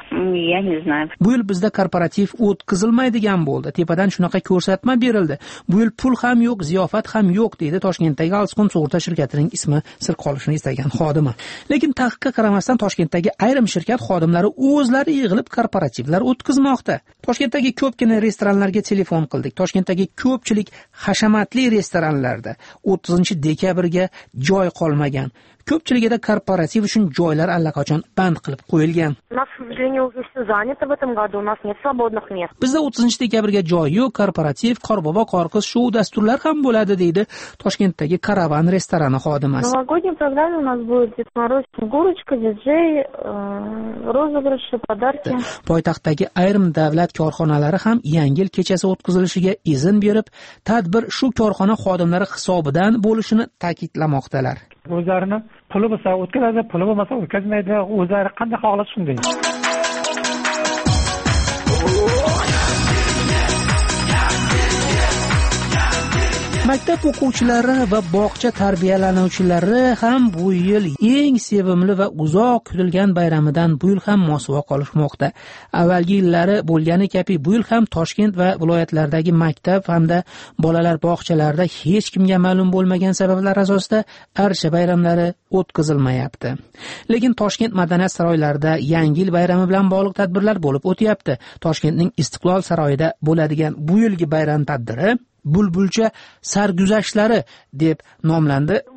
Speaker 18: Я не знаю.
Speaker 15: Bu yil bizda korporativ o'tkazilmaydigan bo'ldi. Tepadan shunaqa ko'rsatma berildi. Bu yil pul ham yo'q, ziyofat ham yo'q, deydi Toshkentdagi Alsqum sug'urta shirkatining ismi sir qolishini istagan xodimi. Lekin taqiqqa qaramasdan Toshkentdagi ayrim shirkat xodimlari o'zlari yig'ilib korporativlar o'tkazmoqda. Toshkentdagi ko'pgina restoranlarga telefon qildik. Toshkentdagi ko'pchilik hashamatli restoranlarda 30-dekabrga joy qolmagan. Ko'pchiligida korporativ uchun joylar allaqachon band qilib qo'yilgan. Bizda 30-dekabrga joy yo'q, korporativ, qorbobo, qorqiz, shou dasturlar ham bo'ladi, deydi Toshkentdagi Karavan restorani xodimasi.
Speaker 18: Новогодняя программа у нас будет Дед Мороз, Снегурочка, диджей, розыгрыши, подарки.
Speaker 15: Poytaxtdagi ayrim davlat korxonalari ham yangi yil kechasi o'tkazilishiga izn berib, tadbir shu korxona xodimlari hisobidan bo'lishini ta'kidlamoqdalar.
Speaker 19: O'zlarini puli bo'lsa o'tkazadi, puli bo'lmasa o'tkazmaydi. O'zlari qanday xohlasa shunday. Maktab o'quvchilari va bog'cha tarbiyalanuvchilari ham bu yil eng sevimli va uzoq kutilgan bayramidan bu yil ham mosuvo qolishmoqda. Avvalgi yillari bo'lgani kabi bu yil ham Toshkent va viloyatlardagi maktab hamda bolalar bog'chalarida hech kimga ma'lum bo'lmagan sabablar asosida archa bayramlari o'tkazilmayapti. Lekin Toshkent madaniyat saroylarida yangi yil bayrami bilan bog'liq tadbirlar bo'lib o'tyapti. Toshkentning Istiqlol saroyida bo'ladigan bu yilgi bayram tadbiri Bulbulcha sarguzashtlari deb nomlandi.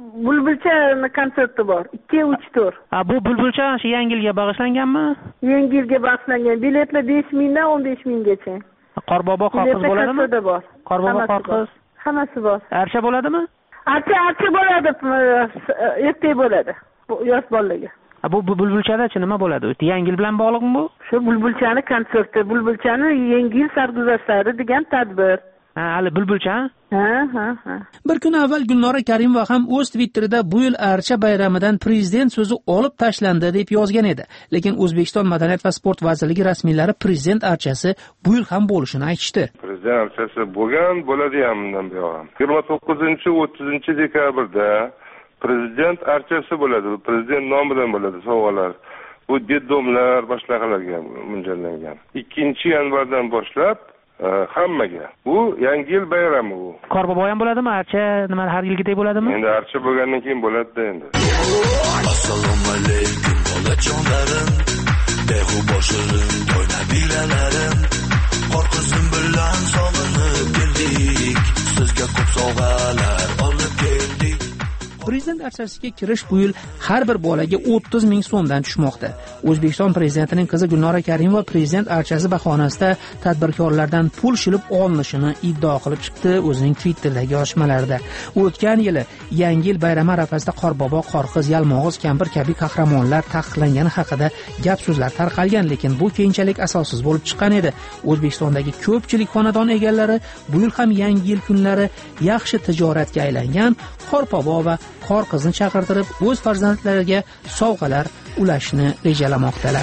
Speaker 20: Bulbulchani konserti bor. 2-3 tur.
Speaker 15: Bu Bulbulcha shu Yangi yilga bag'ishlanganmi?
Speaker 20: Yangi yilga bag'ishlangan. Biletlar 5 mingdan 15 minggacha.
Speaker 15: Qorbobo qorqiz bo'ladimi? Qorbobo qorqiz.
Speaker 20: Hammasi bor.
Speaker 15: Archa bo'ladimi?
Speaker 20: Archa bo'ladi. Ertaga bo'ladi. Yosh bolalarga.
Speaker 15: Bu Bulbulchadachi nima bo'ladi? Yangi yil bilan bog'liqmi bu?
Speaker 20: Shu Bulbulchani konserti, Bulbulchani Yangi yil sarguzashtlari degan tadbir.
Speaker 15: Hali Bulbulcha?
Speaker 20: Ha.
Speaker 19: Bir kun avval Gulnora Karimova ham o'z Twitterida bu yil archa bayramidan prezident so'zi olib tashlandi deb yozgan edi. Lekin O'zbekiston Madaniyat va sport vazirligi rasmiylari prezident archasi bu yil ham bo'lishini aytishdi.
Speaker 21: Prezident archasi bo'ladi ham bundan buyon. 29-30 dekabrda prezident archasi bo'ladi. Prezident nomidan bo'ladi sovg'alar. Bu detdomlar boshliqlarga mo'ljallangan. 2-yanvardan boshlab hammaga. Bu Yangi yil bayrami bu.
Speaker 15: Qorbobo ham bo'ladimi? Archa nima har yilgidek bo'ladimi?
Speaker 21: Endi archa bo'lgandan keyin bo'ladi-da endi.
Speaker 22: Assalomu alaykum bolajonlarim. Behu boshirim, to'y nabiralarim. Qorqizim bilan sog'inib keldik. Sizga ko'p sovg'alar olib keldik.
Speaker 19: Prezident archasiga kirish bu yil har bir bolaga 30 ming so'mdan tushmoqda. O'zbekiston prezidentining qizi Gulnora Karimova prezident archasi bahonasida tadbirkorlardan pul shilib olinishini iddao qilib chiqdi o'zining Twitter'dagi yozishmalarida. O'tgan yili Yangi yil bayrami arafasida Qorbobo, Qorqiz, Yalmog'iz, Kampir kabi qahramonlar taqiqlangani haqida gap so'zlar tarqalgan, lekin bu keyinchalik asossiz bo'lib chiqqan edi. O'zbekistondagi ko'pchilik xonadon egalari bu yil ham Yangi yil kunlari yaxshi tijoratga aylangan Qorbobo va Qorqizni chaqirtirib o'z farzandlariga sovg'alar ulashni rejalamoqdalar.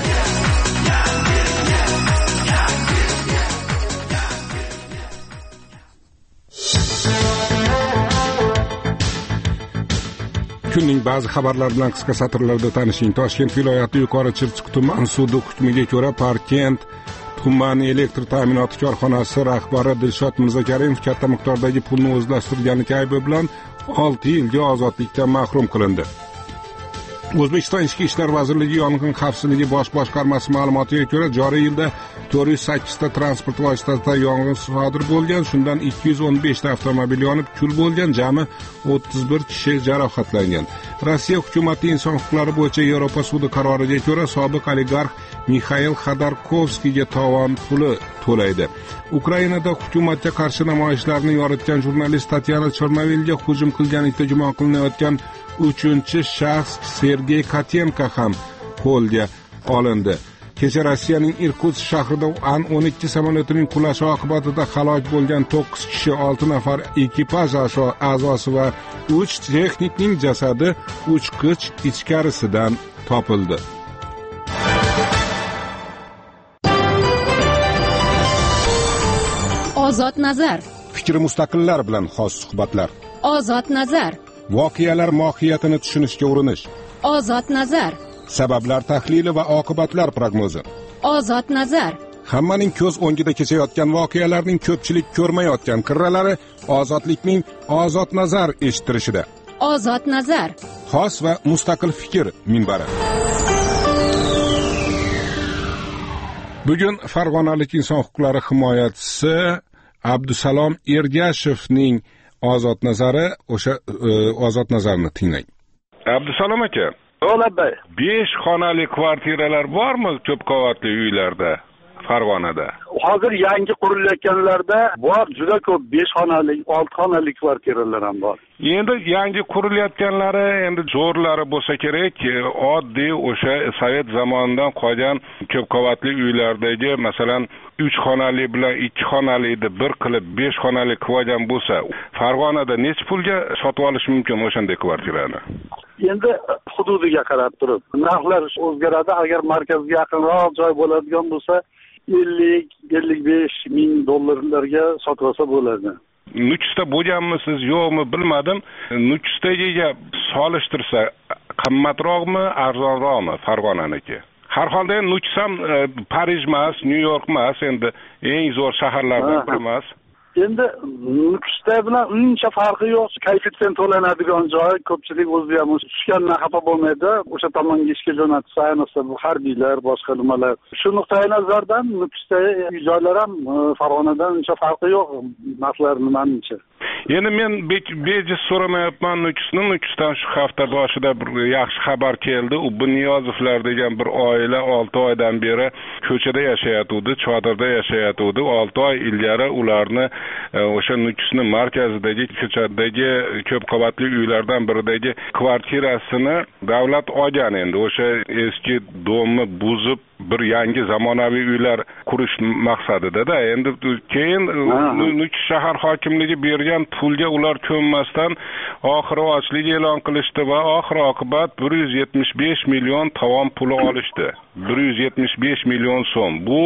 Speaker 1: Kunning ba'zi xabarlar bilan qisqa satrlarda tanishing. Toshkent viloyati Yuqori Chirchiq tuman sudi hukmiga ko'ra Parkent tuman elektr ta'minoti korxonasi rahbari Dilshod Mirzakarimov katta miqdordagi pulni o'zlashtirganligi aybi bilan 6 yilga ozodlikdan mahrum qilindi. O'zbekiston Ichki ishlar vazirligi yong'in xavfsizligi bosh boshqarmasi ma'lumotiga ko'ra, joriy yilda 408 ta transport vositasida yong'in sodir bo'lgan, shundan 215 ta avtomobil yonib kul bo'lgan, jami 31 kishi jarohatlangan. Rossiya hukumati inson huquqlari bo'yicha Yevropa sudi qaroriga ko'ra sobiq oligarx Mixail Xodorkovskiyga tovon puli to'laydi. Ukrainada hukumatga qarshi namoyishlarni yoritgan jurnalist Tatyana Chornovilga hujum qilganlikda gumon qilinayotgan 3-shaxs Sergey Kotenko ham qo'lga olindi. Kecha Rossiyaning Irkutsk shahrida An-12 samolyotining qulashi oqibatida halok bo'lgan 9 kishi, 6 nafar ekipaj a'zosi va 3 texnikning jasadi uchqich ichkarisidan topildi.
Speaker 5: Ozod nazar.
Speaker 1: Fikri mustaqillar bilan xos suhbatlar.
Speaker 5: Ozod nazar.
Speaker 1: Voqealar mohiyatini tushunishga urinish.
Speaker 5: Ozod nazar.
Speaker 1: Sabablar tahlili va oqibatlar prognozi.
Speaker 5: Ozod nazar.
Speaker 1: Hammaning ko'z o'ngida kechayotgan voqealarning ko'pchilik ko'rmayotgan qirralari ozodlikning ozod nazar eshittirishida.
Speaker 5: Ozod nazar.
Speaker 1: Xos va mustaqil fikr minbari. Bugun Farg'onalik inson huquqlari himoyachisi Abdusalom Ergashevning ozod nazari, o'sha ozod nazarni tinglang. Abdusalom aka, 5 xonali kvartiralar bormi ko'p qavatli uylarda Farg'onada?
Speaker 4: Hozir yangi qurilayotganlarda bor, juda ko'p 5 xonali, 6 xonali kvartiralar ham bor.
Speaker 1: Endi yangi qurilayotganlari endi zo'rlari bo'lsa kerak, oddiy o'sha Sovet zamonidan qolgan ko'p qavatli uylardagi, masalan, 3 xonali bilan 2 xonalini bir qilib 5 xonali qilgan bo'lsa, Farg'onada nech pulga sotib olish mumkin o'shanday kvartirani?
Speaker 4: Endi hududiga qarab turib, narxlar o'zgaradi. Agar markazga yaqinroq joy bo'ladigan bo'lsa, 50-55 ming dollarlarga sotib olsa bo'ladi.
Speaker 1: Nukusda bo'lganmisiz, yo'qmi bilmadim. Nukusdagiga solishtirsa qimmatroqmi, arzonroqmi Farg'onaniki? Har holda Nukus ham Parij emas, Nyu-York emas, endi eng zo'r shaharlardan biri emas.
Speaker 4: Endi Nukusda bilan uncha farqi yo'q. Koeffitsient to'lanadigan joy, ko'pchilik o'zi ham tushgandan xafa bo'lmaydi. O'sha tomonga ishga jo'natsa, ayniqsa bu harbiylar, boshqa nimalar. Shu nuqtai nazardan Nukusda joylar ham Farg'onadan uncha farqi yo'q. Narxlar nimaningcha.
Speaker 1: Endi men bejiz so'ramayapman Nukusdan shu hafta boshida bir yaxshi xabar keldi. U Niyozovlar degan bir oila 6 oydan beri ko'chada yashayotdi, chodirda yashayotdi. 6 oy ilgari ularni o'sha Nukusning markazidagi ko'chadagi ko'p qavatli uylardan biridagi kvartirasini davlat olgan. Endi o'sha eski domni buzib bir yangi zamonaviy uylar qurish maqsadida. Endi keyin Nukus shahar hokimligi bergan pulga ular ko'nmasdan oxiri ochlik e'lon qilishdi va oxir oqibat 175 million tovon puli olishdi. 175 million so'm. Bu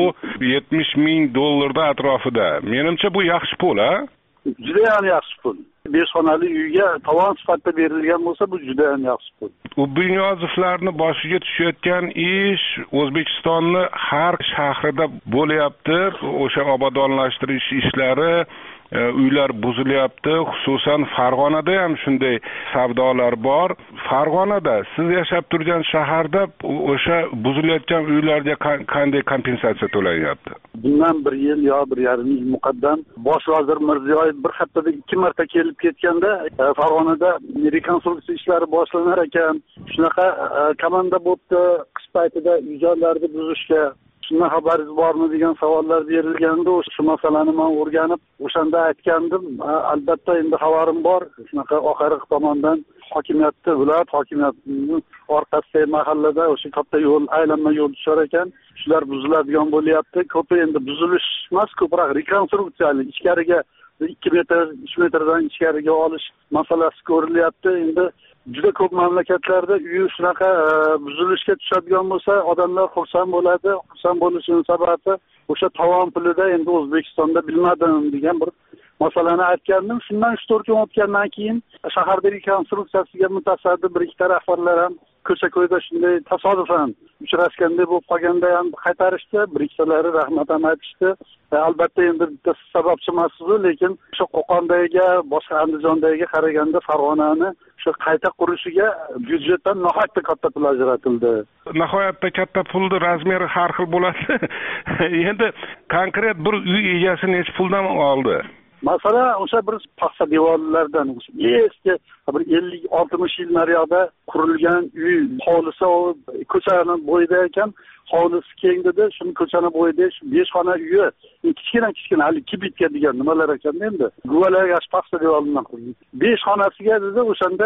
Speaker 1: 70 ming dollarda atrofida. Menimcha bu yaxshi pul, ha?
Speaker 4: Juda ham yaxshi pul. 5 xonali uyga tovon sifatida berilgan bo'lsa, bu juda ham yaxshi pul.
Speaker 1: U Niyozovlarning boshiga tushayotgan ish O'zbekistonni har shahrida bo'lyapti. O'sha obodonlashtirish ishlari, uylar buzilyapti. Xususan Farg'onada ham shunday savdolar bor. Farg'onada siz yashab turgan shaharda o'sha buzilayotgan uylarga qanday kompensatsiya to'lanyapti?
Speaker 4: Bundan 1 yil yo 1,5 yil muqaddam bosh vazir Mirziyoyev bir haftada 2 marta kelib ketganda Farg'onada rekonstruksiya ishlari boshlanar ekan, shunaqa komanda bo'pti, qish paytida uy-joylarni buzishga shundan xabaringiz bormi degan savollar berilganda, shu masalani men o'rganib, o'shanda aytgandim. Albatta endi xabarim bor. Shunaqa oxirgi tomondan hokimiyatda, viloyat hokimiyatining orqasidagi mahallada o'sha katta yo'l, aylanma yo'l tushar ekan, shular buziladigan bo'lyapti. Ko'pi endi buzilish emas, ko'proq rekonstruksiyali, ichkariga 2 metr, 3 metrdan ichkariga olish masalasi ko'rilyapti. Endi juda ko'p mamlakatlarda uyi shunaqa buzilishga tushadigan bo'lsa, odamlar xursand bo'ladi. Xursand bo'lishining sababi o'sha tovon pulida endi O'zbekistonda bilmadim degan bir masalani aytgandim. Shundan 3-4 kun o'tgandan keyin shaharda rekonstruksiyasiga mutasaddi 1-2 rahbarlar ham ko'cha-ko'yda shunday tasodifan uchrashganda bo'lib qolganda ham qaytarishdi. 1-2talari rahmat ham aytishdi. Albatta endi bitta sababchi emassiz, lekin o'sha Qo'qondagi, boshqa Andijondagiga qaraganda Farg'onani shu qayta qurishiga byudjetdan nihoyatda katta pul ajratildi.
Speaker 1: Nihoyatda katta pulni razmeri har xil bo'ladi. Endi konkret bir uy egasi necha puldan oldi?
Speaker 4: Masalan, o'sha bir paxsa devorlardan eski bir 50-60 yil naryoqda qurilgan uy hovlisi ko'chani bo'yida ekan, hovlisi keng dedi, shuni ko'chani bo'yida 5 xona uyi, kichkina hali kibitga degan nimalar ekan endi. Guvalarga paxsa devorlardan qurilgan. 5 xonasiga dedi, o'shanda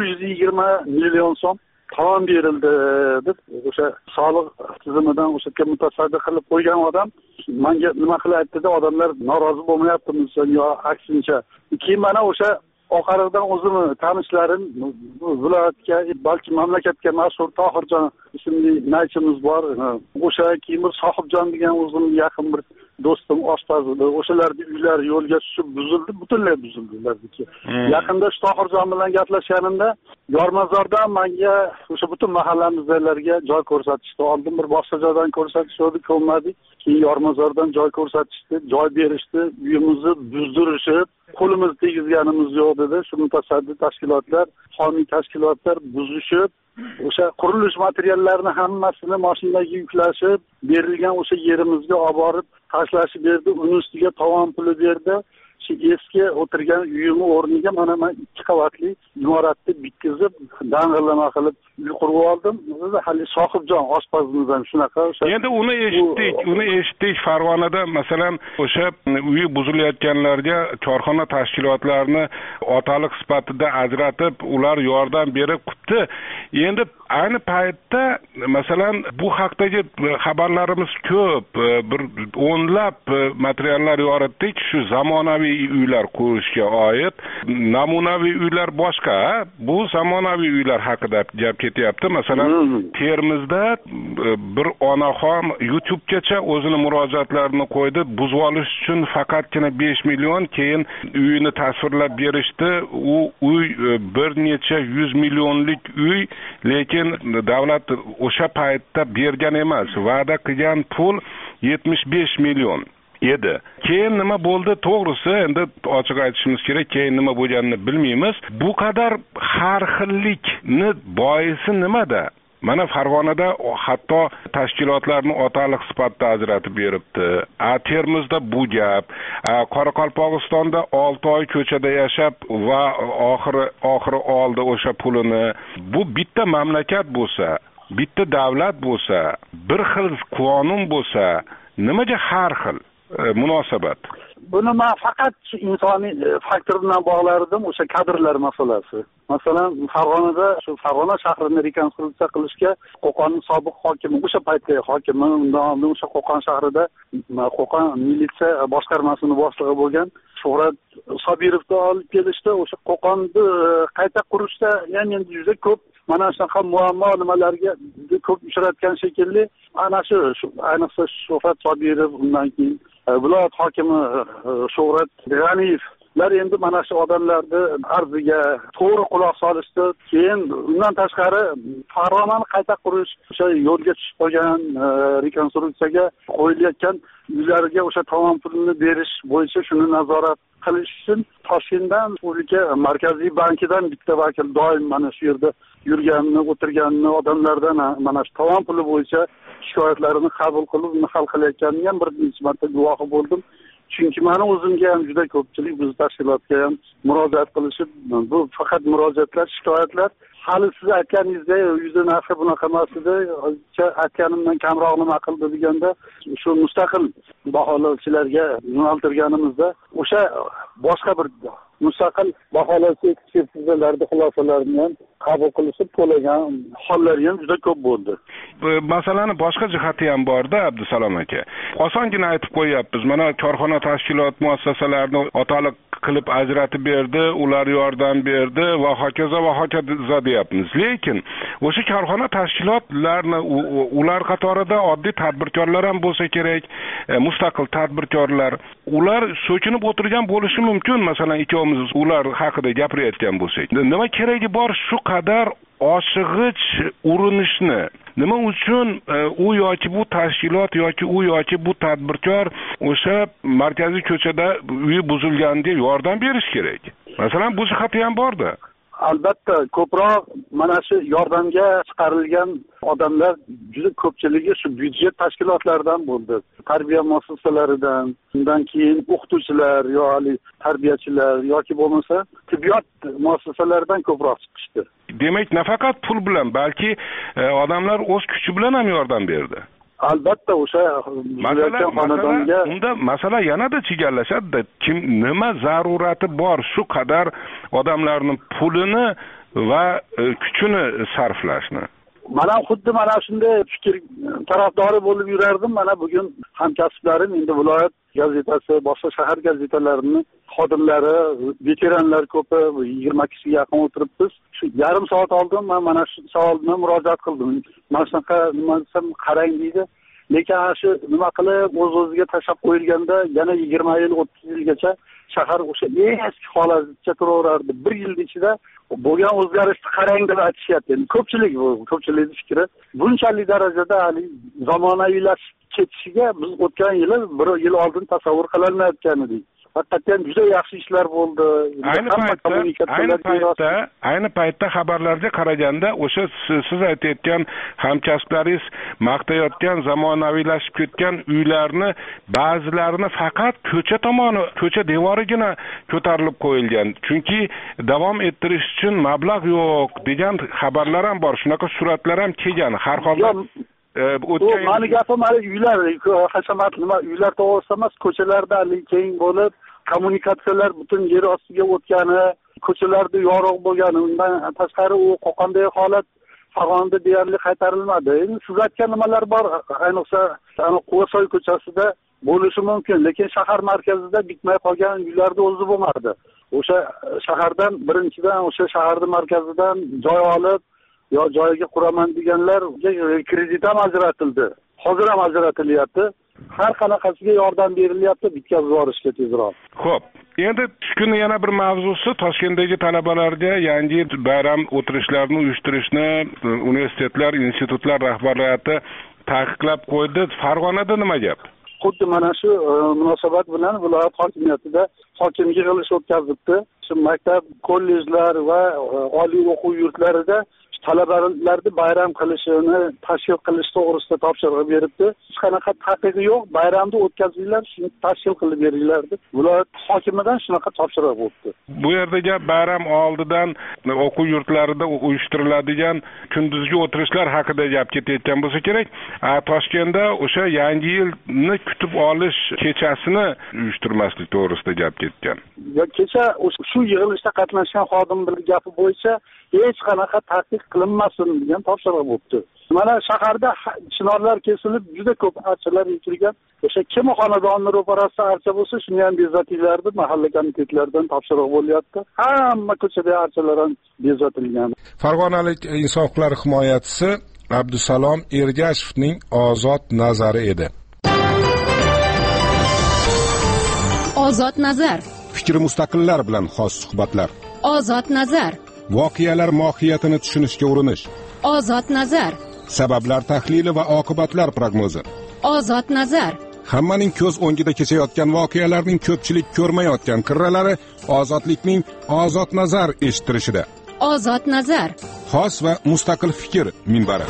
Speaker 4: 120 million so'm tovon berildi deb o'sha soliq tizimidan o'sha mutasaddi qilib qo'ygan odam menga nima qilib aytdi-da, odamlar norozi bo'lmayaptimi yo aksincha. Keyin mana o'sha oxiridan o'zim tanishlarim viloyatga, balki mamlakatga mashhur Tohirjon ismli naychimiz bor. O'sha keyin Sohibjon degan o'zim yaqin bir do'stim oshpaz edi. O'shalarning uylari yo'lga tushib buzildi, butunlay buzildilarki. Yaqinda Tohirjon bilan gaplashganimda Yormazordan menga o'sha butun mahallamizdagilarga joy ko'rsatishdi. Oldin bir boshqa joydan ko'rsatishdi, ko'nmadik. Keyin Yormazordan joy ko'rsatishdi, joy berishdi, uyimizni buzdirishib, qo'limiz tegizganimiz yo'q dedi. Shu mutasaddi tashkilotlar, homiy tashkilotlar buzishib, o'sha qurilish materiallarini hammasini mashinaga yuklashib, berilgan o'sha yerimizga olib borib tashlashib berdi. Uning ustiga tovon puli berdi. Shu eski o'tirgan uyimni o'rniga mana men 2 qavatli imoratni bitkizib, dang'illama qilib uy qurib oldim. O'zi hali Sohibjon oshpazimizdan shunaqa o'sha.
Speaker 1: Endi uni eshitdik Farg'onada, masalan, o'sha uyi buzilayotganlarga korxona tashkilotlarini otaliq sifatida ajratib, ular yordam berib qutdi. Endi ayni paytda masalan bu haqdagi xabarlarimiz ko'p, bir o'nlab materiallar yoritdik shu zamonaviy uylar qurishga oid. Namunaviy uylar boshqa, bu zamonaviy uylar haqida gap ketyapti. Masalan, Termizda bir onaxon YouTubegacha o'zini murojaatlarini qo'ydi. Buzib olish uchun faqatgina 5 million, keyin uyini tasvirlab berishdi. U uy bir necha 100 millionlik uy, lekin davlat o'sha paytda bergan emas. Va'da qilgan pul 75 million edi. Keyin nima bo'ldi? To'g'risi, endi ochiq aytishimiz kerak, keyin nima bo'lganini bilmaymiz. Bu qadar har xillikni boisi nimada? Mana Farg'onada hatto tashkilotlarni otaliq sifatida ajratib beribdi. Termizda bu gap. Qoraqalpog'istonda 6 oy ko'chada yashab va oxiri oldi o'sha pulini. Bu bitta mamlakat bo'lsa, bitta davlat bo'lsa, bir xil qonun bo'lsa, nimaga har xil munosabat?
Speaker 4: Buni men faqat insoniy faktor bilan bog'lardim, o'sha kadrlar masalasi. Masalan, Farg'onada, shu Farg'ona shahrini rekonstruksiya qilishga Qo'qonning sobiq hokimi, o'sha paytdagi hokimi, undan oldin o'sha Qo'qon shahrida Qo'qon militsiya boshqarmasining boshlig'i bo'lgan Shuhrat Sobirovni olib kelishdi. O'sha Qo'qonni qayta qurishda endi juda ko'p mana shunaqa muammo nimalarga ko'p uchratgan shekilli. Ana shu ayniqsa Shuhrat Sobirov, undan keyin viloyat hokimi Shuhrat G'aniyevlar endi mana shu odamlarni arziga to'g'ri quloq solishdi. Keyin undan tashqari Farg'onani qayta qurish o'sha yo'lga tushib qolgan rekonstruksiyaga qo'yilayotgan uylarga o'sha tamom pulni berish bo'yicha shuni nazorat qilish uchun Toshkentdan Respublika Markaziy bankidan bitta vakil doim mana shu yerda yurganini, o'tirganini, odamlardan mana shu tamom puli bo'yicha shikoyatlarini qabul qilib, uni hal qilayotganiga ham bir necha marta guvohi bo'ldim. Chunki meni o'zimga ham juda ko'pchilik biz tashkilotga ham murojaat qilishib, bu faqat murojaatlar, shikoyatlar. Hali siz aytganingizdek, yuzi narxi bunaqa emas edi, aytganimdan kamroq nima qildi deganda, shu mustaqil baholovchilarga yo'naltirganimizda, o'sha boshqa bir mustaqil baholovchi ekspertizalarning xulosalarini ham qabul qilishib to'lagan hollar ham juda ko'p bo'ldi.
Speaker 1: Masalani boshqa jihati ham bor-da, Abdusalom aka. Osongina aytib qo'yapmiz. Mana korxona tashkilot muassasalarini otaliq qilib ajratib berdi, ular yordam berdi va hokazo deyapmiz. Lekin o'sha korxona tashkilotlarni ular qatorida oddiy tadbirkorlar ham bo'lsa kerak, mustaqil tadbirkorlar. Ular so'kinib o'tirgan bo'lishi mumkin. Masalan, ikkovimiz ular haqida gapirayotgan bo'lsak. Nima keragi bor shu qadar oshig'ich urinishni? Nima uchun u yoki bu tashkilot yoki u yoki bu tadbirkor o'sha markaziy ko'chada uyi buzilganda yordam berish kerak? Masalan, bu jihati ham bor-da.
Speaker 4: Albatta, ko'proq mana shu yordamga chiqarilgan odamlar juda ko'pchiligi shu byudjet tashkilotlaridan bo'ldi. Tarbiya muassasalaridan, undan keyin o'qituvchilar yoki tarbiyachilar yoki bo'lmasa tibbiyot muassasalaridan ko'proq chiqishdi.
Speaker 1: Demak, nafaqat pul bilan, balki odamlar o'z kuchi bilan ham yordam berdi.
Speaker 4: Albatta, o'sha xonadonga
Speaker 1: unda masala yanada chigallashadi. Kim nima zarurati bor shu qadar odamlarning pulini va kuchini sarflashni?
Speaker 4: Mana xuddi mana shunday fikr tarafdori bo'lib yurardim. Mana bugun hamkasblarim endi viloyat gazetasi, boshqa shahar gazetalarining xodimlari, veteranlar ko'pi 20 kishiga yaqin o'tiribmiz. Shu yarim soat oldin men mana shu savolni murojaat qildim. Mana shunaqa nima desam qarang deydi. Lekin shu nima qilib o'z-o'ziga tashab qo'yilganda yana 20 yil, 30 yilgacha shahar o'sha eng eski holaticha turaverardi. 1 yil ichida bo'lgan o'zgarishni qarang deb aytishyapti. Ko'pchilik fikri bunchalik darajada hali zamonaviylashib ketishiga biz o'tgan yili 1 yil oldin tasavvur qilolmayotgan edik. Haqiqatan juda yaxshi ishlar bo'ldi.
Speaker 1: Ayni paytda xabarlarga qaraganda o'sha siz aytayotgan hamkasblaringiz maqtayotgan zamonaviylashib ketgan uylarni ba'zilarini faqat ko'cha tomoni, ko'cha devorigina ko'tarilib qo'yilgan. Chunki davom ettirish uchun mablag' yo'q degan xabarlar ham bor. Shunaqa suratlar ham kelgan. Har holda
Speaker 4: mani gapim hali uylar, hashamat nima uylar to'g'risida emas, ko'chalarda keng bo'lib, kommunikatsiyalar butun yer ostiga o'tgani, ko'chalarda yorug' bo'lgani, undan tashqari u Qo'qondagi holat Farg'onada deyarli qaytarilmadi. Endi siz aytgan nimalar bor, ayniqsa Quvasoy ko'chasida bo'lishi mumkin, lekin shahar markazida bitmay qolgan uylarda o'zi bo'lmadi. O'sha shahardan birinchidan o'sha shaharning markazidan joy olib joyiga quraman deganlarga kredit ham ajratildi. Hozir ham ajratilyapti. Har qanaqasiga yordam berilyapti, bitkazib yuborishga tezroq.
Speaker 1: Xo'p, endi tushkunning yana bir mavzusi Toshkentdagi talabalarga yangi bayram o'tirishlarini uyushtirishni universitetlar, institutlar rahbariyati taqiqlab qo'ydi. Farg'onada nima gap?
Speaker 4: Xuddi mana shu munosabat bilan viloyat hokimiyatida hokim yig'ilish o'tkazibdi. Shu maktab, kollejlar va oliy o'quv yurtlarida talabalarni bayram qilishini tashkil qilish to'g'risida topshiriq beribdi. Hech qanaqa taqiqi yo'q, bayramni o'tkazinglar, shuni tashkil qilib beringlar deb viloyat hokimidan shunaqa topshiriq bo'ldi.
Speaker 1: Bu yerda gap bayram oldidan o'quv yurtlarida uyushtiriladigan kunduzgi o'tirishlar haqida gap ketayotgan bo'lsa kerak. Toshkentda o'sha yangi yilni kutib olish kechasini uyushtirmaslik to'g'risida gap ketgan.
Speaker 4: Kecha shu yig'ilishda qatnashgan xodimlar gapi bo'yicha hech qanaqa taqiq qilinmasin degan topshiriq bo'ldi. Mana shaharda chinorlar kesilib juda ko'p archalar ekilgan. O'sha kim xonadonni ro'parasida archa bo'lsa, shuni ham bezatinglardi. Mahalla komitetlaridan topshiriq bo'lyapti. Hamma ko'chada archalar ham bezatilgan.
Speaker 1: Farg'onalik inson huquqlari himoyachisi Abdusalom Ergashevning ozod nazari edi.
Speaker 6: Ozod nazar.
Speaker 1: Fikri mustaqillar bilan xos suhbatlar.
Speaker 6: Ozod nazar.
Speaker 1: Voqealar mohiyatini tushunishga urinish.
Speaker 6: Ozod nazar.
Speaker 1: Sabablar tahlili va oqibatlar prognozi.
Speaker 6: Ozod nazar.
Speaker 1: Hammaning ko'z o'ngida kechayotgan voqealarning ko'pchilik ko'rmayotgan qirralari ozodlikning ozod nazar eshittirishida.
Speaker 6: Ozod nazar.
Speaker 1: Xos va mustaqil fikr minbari.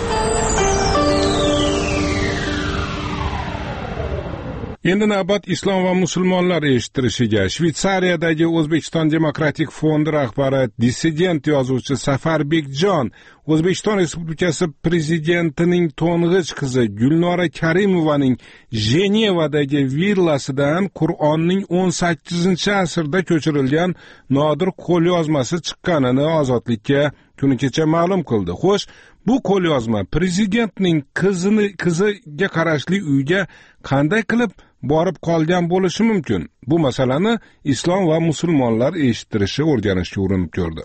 Speaker 1: Endi navbat islom va musulmonlar eshittirishiga. Shvetsariyadagi O'zbekiston Demokratik fondi rahbari, dissident yozuvchi Safarbekjon O'zbekiston Respublikasi prezidentining to'ng'ich qizi Gulnora Karimovaning Jenevadagi villasidan Qur'onning 18-asrda ko'chirilgan nodir qo'lyozmasi chiqqanini Ozodlikka kuni kecha ma'lum qildi. Xo'sh, bu qo'lyozma prezidentning qiziga qarashli uyga qanday qilib borib qolgan bo'lishi mumkin? Bu masalani islom va musulmonlar eshittirishi o'rganishga urinib ko'rdi.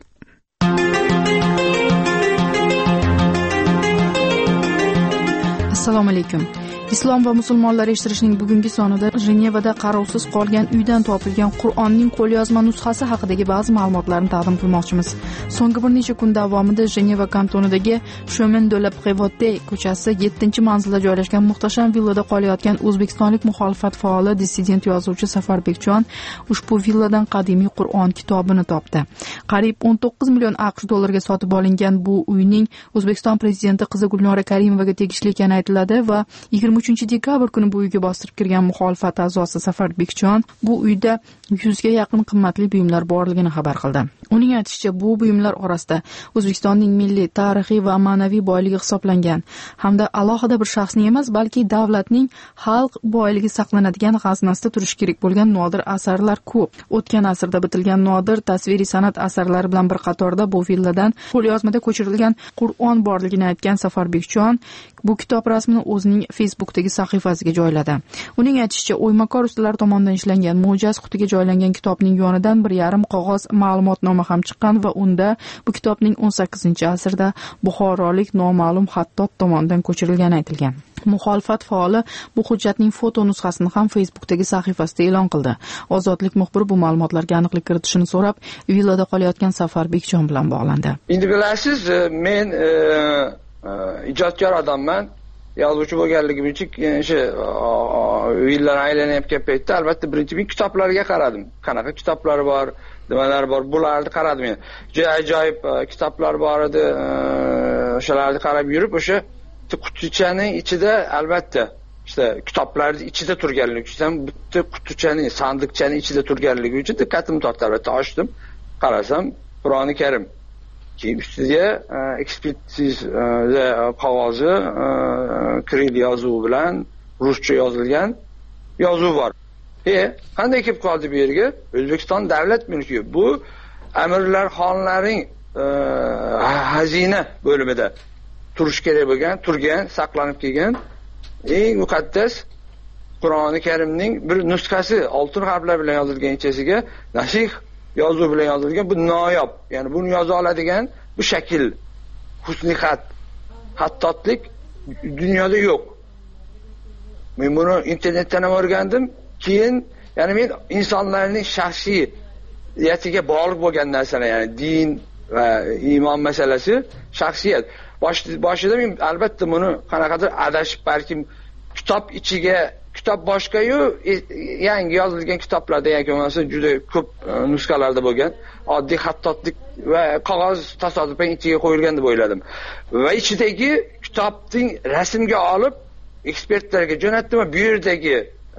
Speaker 5: Assalomu alaykum. Islom va musulmonlar eshittirishning bugungi sonida Jenevada qarovsiz qolgan uydan topilgan Qur'onning qo'lyozma nusxasi haqidagi ba'zi ma'lumotlarni taqdim qilmoqchimiz. So'nggi bir necha kun davomida Jeneva kantonidagi Chemin de la Prévoté ko'chasi 7-manzilda joylashgan muhtasham villada qolayotgan o'zbekistonlik muxolifat faoli dissident yozuvchi Safarbekjon ushbu villadan qadimiy Qur'on kitobini topdi. Qariyb 19 million AQSh dollarga sotib olingan bu uyning O'zbekiston prezidenti qizi Gulnora Karimovaga tegishli ekani aytiladi va 23-dekabr kuni bu uyga bostirib kirgan muxolifat a'zosi Safarbekjon bu uyda 100 ga yaqin qimmatli buyumlar borligini xabar qildi. Uning aytishicha, bu buyumlar orasida O'zbekistonning milliy, tarixiy va ma'naviy boyligi hisoblangan hamda alohida bir shaxsning emas, balki davlatning xalq boyligi saqlanadigan g'aznasida turishi kerak bo'lgan nodir asarlar ko'p. O'tgan asrda bitilgan nodir tasviriy san'at asarlari bilan bir qatorda bu villadan qo'lyozmada ko'chirilgan Qur'on borligini aytgan Safarbekjon bu kitob rasmini o'zining Facebook'dagi sahifasiga joyladi. Uning aytishicha, o'ymakor ustalar tomonidan ishlangan mo'jaz qutiga joylangan kitobning yonidan 1,5 qog'oz ma'lumotnoma ham chiqqan va unda bu kitobning 18-asrda buxorolik noma'lum xattot tomonidan ko'chirilgani aytilgan. Muxolifat faoli bu hujjatning foto nusxasini ham Facebook'dagi sahifasida e'lon qildi. Ozodlik muxbiri bu ma'lumotlarga aniqlik kiritishini so'rab, villada qolayotgan Safarbekjon bilan bog'landi.
Speaker 8: Endi bilasiz, men ijodkor odamman. Yozuvchi bo'lganligim uchun o'sha villani aylanib kelib paytda albatta birinchi men kitoblarga qaradim. Qanaqa kitoblar bor, nimalar bor, bularni qaradim. Juda ajoyib kitoblar bor edi. O'shalarni qarab yurib, o'sha qutichaning ichida albatta işte kitoblarning ichida turganligi uchun bitta qutichaning, sandiqchaning ichida turganligi uchun diqqatimni tortdi. Albatta ochdim, qarasam Qur'oni Karim. Keyin ustiga ekspertiza qog'ozi kiril yozuvi bilan ruscha yozilgan yozuv bor. Qanday kelib qoldi bu yerga? O'zbekiston davlat mulki. Bu amirlar, xonlarning xazina bo'limida turish kerak bo'lgan, turgan, saqlanib kelgan eng muqaddas Qur'oni Karimning bir nusxasi oltin harflar bilan yozilgan, ichasiga nasih yozuv bilan yozilgan. Bu noyob, ya'ni buni yoza oladigan bu shakl, husni xat, xattotlik dunyoda yo'q. Men buni internetdan ham o'rgandim. Keyin, ya'ni men insonlarning shaxsiyatiga bog'liq bo'lgan narsalar, ya'ni din va iymon masalasi, shaxsiyat. Boshida men albatta buni qanaqadir adashib, balkim kitob boshqa-yu, yangi yozilgan kitoblarda yoki bo'lmasa juda ko'p nusxalarda bo'lgan. Oddiy xattotlik va qog'oz tasodifan ichiga qo'yilgan deb o'yladim. Va ichidagi kitobning rasmga olib ekspertlarga jo'natdim va bu yerdagi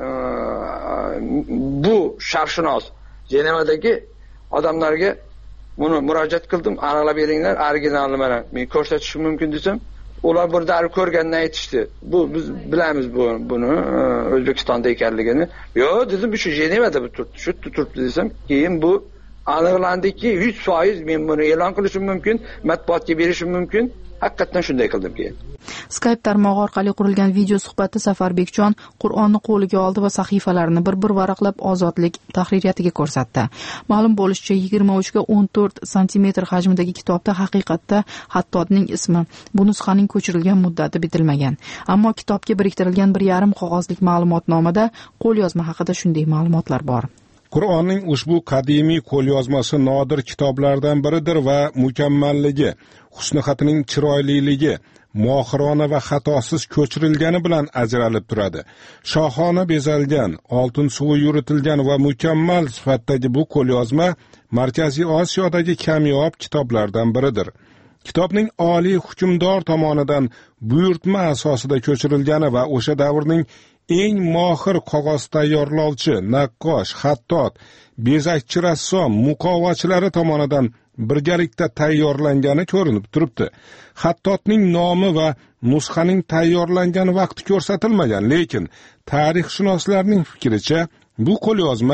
Speaker 8: bu sharqshunos Jenevadagi odamlarga buni murojaat qildim, aniqlab beringlar, originalni mana men ko'rsatishim mumkin desam, ular bir darib ko'rganini aytishdi. Bu biz bilamiz buni O'zbekistonda ekanligini. Yo'q, dedim, shu Jenevada bu turibdi desam, keyin bu aniqlandiki 100% men buni e'lon qilishim mumkin, matbuotga berishim mumkin. Haqiqatan shunday qildim keyin.
Speaker 5: Skype tarmog'i orqali qurilgan video suhbatda Safarbekjon Qur'onni qo'liga oldi va sahifalarini bir varaqlab Ozodlik tahririyatiga ko'rsatdi. Ma'lum bo'lishicha 23 ga 14 sm hajmidagi kitobda haqiqatda xattotning ismi, bu nusxaning ko'chirilgan muddati bitilmagan. Ammo kitobga biriktirilgan 1,5 qog'ozlik ma'lumotnomada qo'lyozma haqida shunday ma'lumotlar bor.
Speaker 1: Qur'onning ushbu qadimiy qo'lyozmasi nodir kitoblardan biridir va mukammalligi, husni xatining chiroyliligi, mohirona va xatosiz ko'chirilgani bilan ajralib turadi. Shohona bezalgan, oltin suvi yuritilgan va mukammal sifatdagi bu qo'lyozma Markaziy Osiyodagi kamyob kitoblardan biridir. Kitobning oliy hukmdor tomonidan buyurtma asosida ko'chirilgani va o'sha davrning eng mohir qog'oz tayyorlovchi, naqqosh, xattot, bezakchi rassom, muqovachilari tomonidan birgalikda tayyorlangani ko'rinib turibdi. Xattotning nomi va nusxaning tayyorlangan vaqti ko'rsatilmagan, lekin tarixshunoslarning fikricha bu qo'lyozma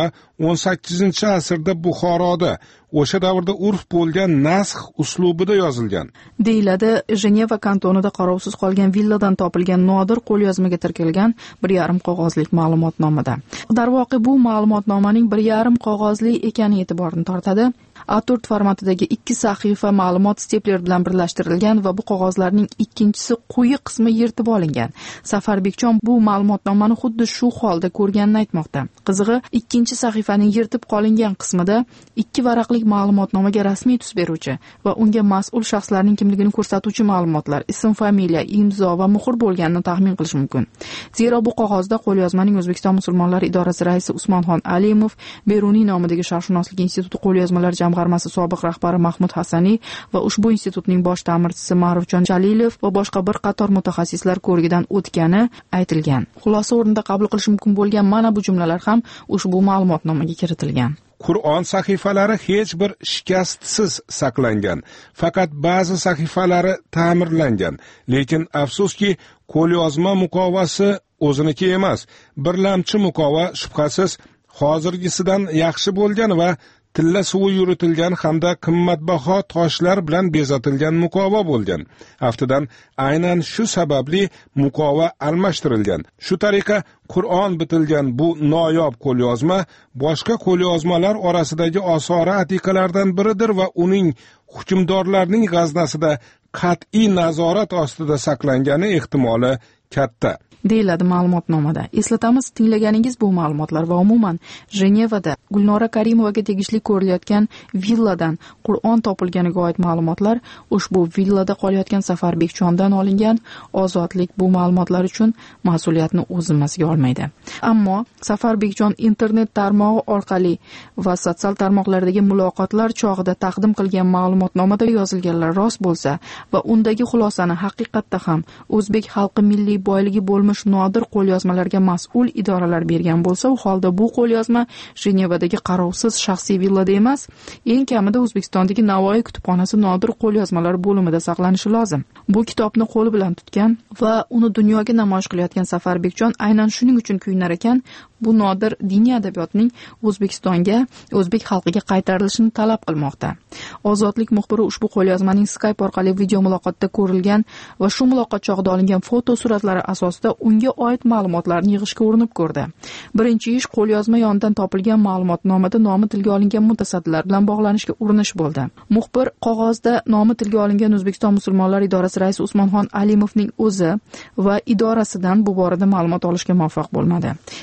Speaker 1: 18-asrda Buxoroda o'sha davrda urf bo'lgan nasx uslubida yozilgan.
Speaker 5: Deyiladi, Jeneva kantonida qarovsiz qolgan villadan topilgan nodir qo'lyozmaga tirkilgan 1,5 qog'ozlik ma'lumotnomada. Darvoqe bu ma'lumotnomaning 1,5 qog'ozli ekani e'tiborni tortadi. A4 formatidagi 2 sahifa ma'lumot stepler bilan birlashtirilgan va bu qog'ozlarning ikkinchisi quyi qismi yirtib olingan. Safarbekjon bu ma'lumotnomani xuddi shu holda ko'rganini aytmoqda. Qizig'i, ikkinchi sahifaning yirtib qolingan qismida 2 varaqlik ma'lumotnomaga rasmiy tus beruvchi va unga mas'ul shaxslarning kimligini ko'rsatuvchi ma'lumotlar, ism, familiya, imzo va muhr bo'lganini taxmin qilish mumkin. Zero bu qog'ozda qo'lyozmaning O'zbekiston musulmonlari idorasi raisi Usmonxon Alimov, Beruniy nomidagi Sharqshunoslik instituti qo'lyozmalar jamg'armasi sobiq rahbari Mahmud Hasaniy va ushbu institutning bosh ta'mirchisi Ma'rufjon Jalilov va boshqa bir qator mutaxassislar ko'rigidan o'tgani aytilgan. Xulosa o'rnida qabul qilish mumkin bo'lgan mana bu jumlalar ham ushbu ma'lumotnomaga kiritilgan.
Speaker 1: Qur'on sahifalari hech bir shikastsiz saqlangan, faqat ba'zi sahifalari ta'mirlangan. Lekin afsuski, qo'lyozma muqovasi o'ziniki emas. Birlamchi muqova shubhasiz hozirgisidan yaxshi bo'lgan va tilla suvi yuritilgan hamda qimmatbaho toshlar bilan bezatilgan muqova bo'lgan. Aftidan aynan shu sababli muqova almashtirilgan. Shu tariqa Qur'on bitilgan bu noyob qo'lyozma boshqa qo'lyozmalar orasidagi osora atiqalardan biridir va uning hukmdorlarning g'aznasida qat'iy nazorat ostida saqlangani ehtimoli katta.
Speaker 5: Deyiladi ma'lumotnomada. Eslatamiz, tinglaganingiz bu ma'lumotlar va umuman Jenevada Gulnora Karimovaga tegishli ko'rilayotgan villadan Qur'on topilganiga oid ma'lumotlar ushbu villada qolayotgan Safarbekjondan olingan. Ozodlik bu ma'lumotlar uchun mas'uliyatni o'z zimmasiga olmaydi. Ammo Safarbekjon internet tarmog'i orqali va sotsial tarmoqlardagi muloqotlar chog'ida taqdim qilgan ma'lumotnomada yozilganlar rost bo'lsa va undagi xulosani haqiqatda ham o'zbek xalqi milliy boyligi bo'lmish nodir qo'lyozmalarga mas'ul idoralar bergan bo'lsa, u holda bu qo'lyozma Jenevadagi qarovsiz shaxsiy villada emas, eng kamida O'zbekistondagi Navoiy kutubxonasi nodir qo'lyozmalar bo'limida saqlanishi lozim. Bu kitobni qo'li bilan tutgan va uni dunyoga namoyish qilayotgan Safarbekjon aynan shuning uchun kuyunar ekan, bu nodir diniy adabiyotning O'zbekistonga, o'zbek xalqiga qaytarilishini talab qilmoqda. Ozodlik muxbiri ushbu qo'lyozmaning Skype orqali video muloqotda ko'rilgan va shu muloqot chog'ida olingan foto suratlari asosida unga oid ma'lumotlarni yig'ishga urinib ko'rdi. Birinchi ish qo'lyozma yonidan topilgan ma'lumotnomada nomi tilga olingan mutasaddilar bilan bog'lanishga urinish bo'ldi. Muxbir qog'ozda nomi tilga olingan O'zbekiston musulmonlari idorasi raisi Usmonxon Alimovning o'zi va idorasidan bu borada ma'lumot olishga muvaffaq bo'lmadi. Beruniy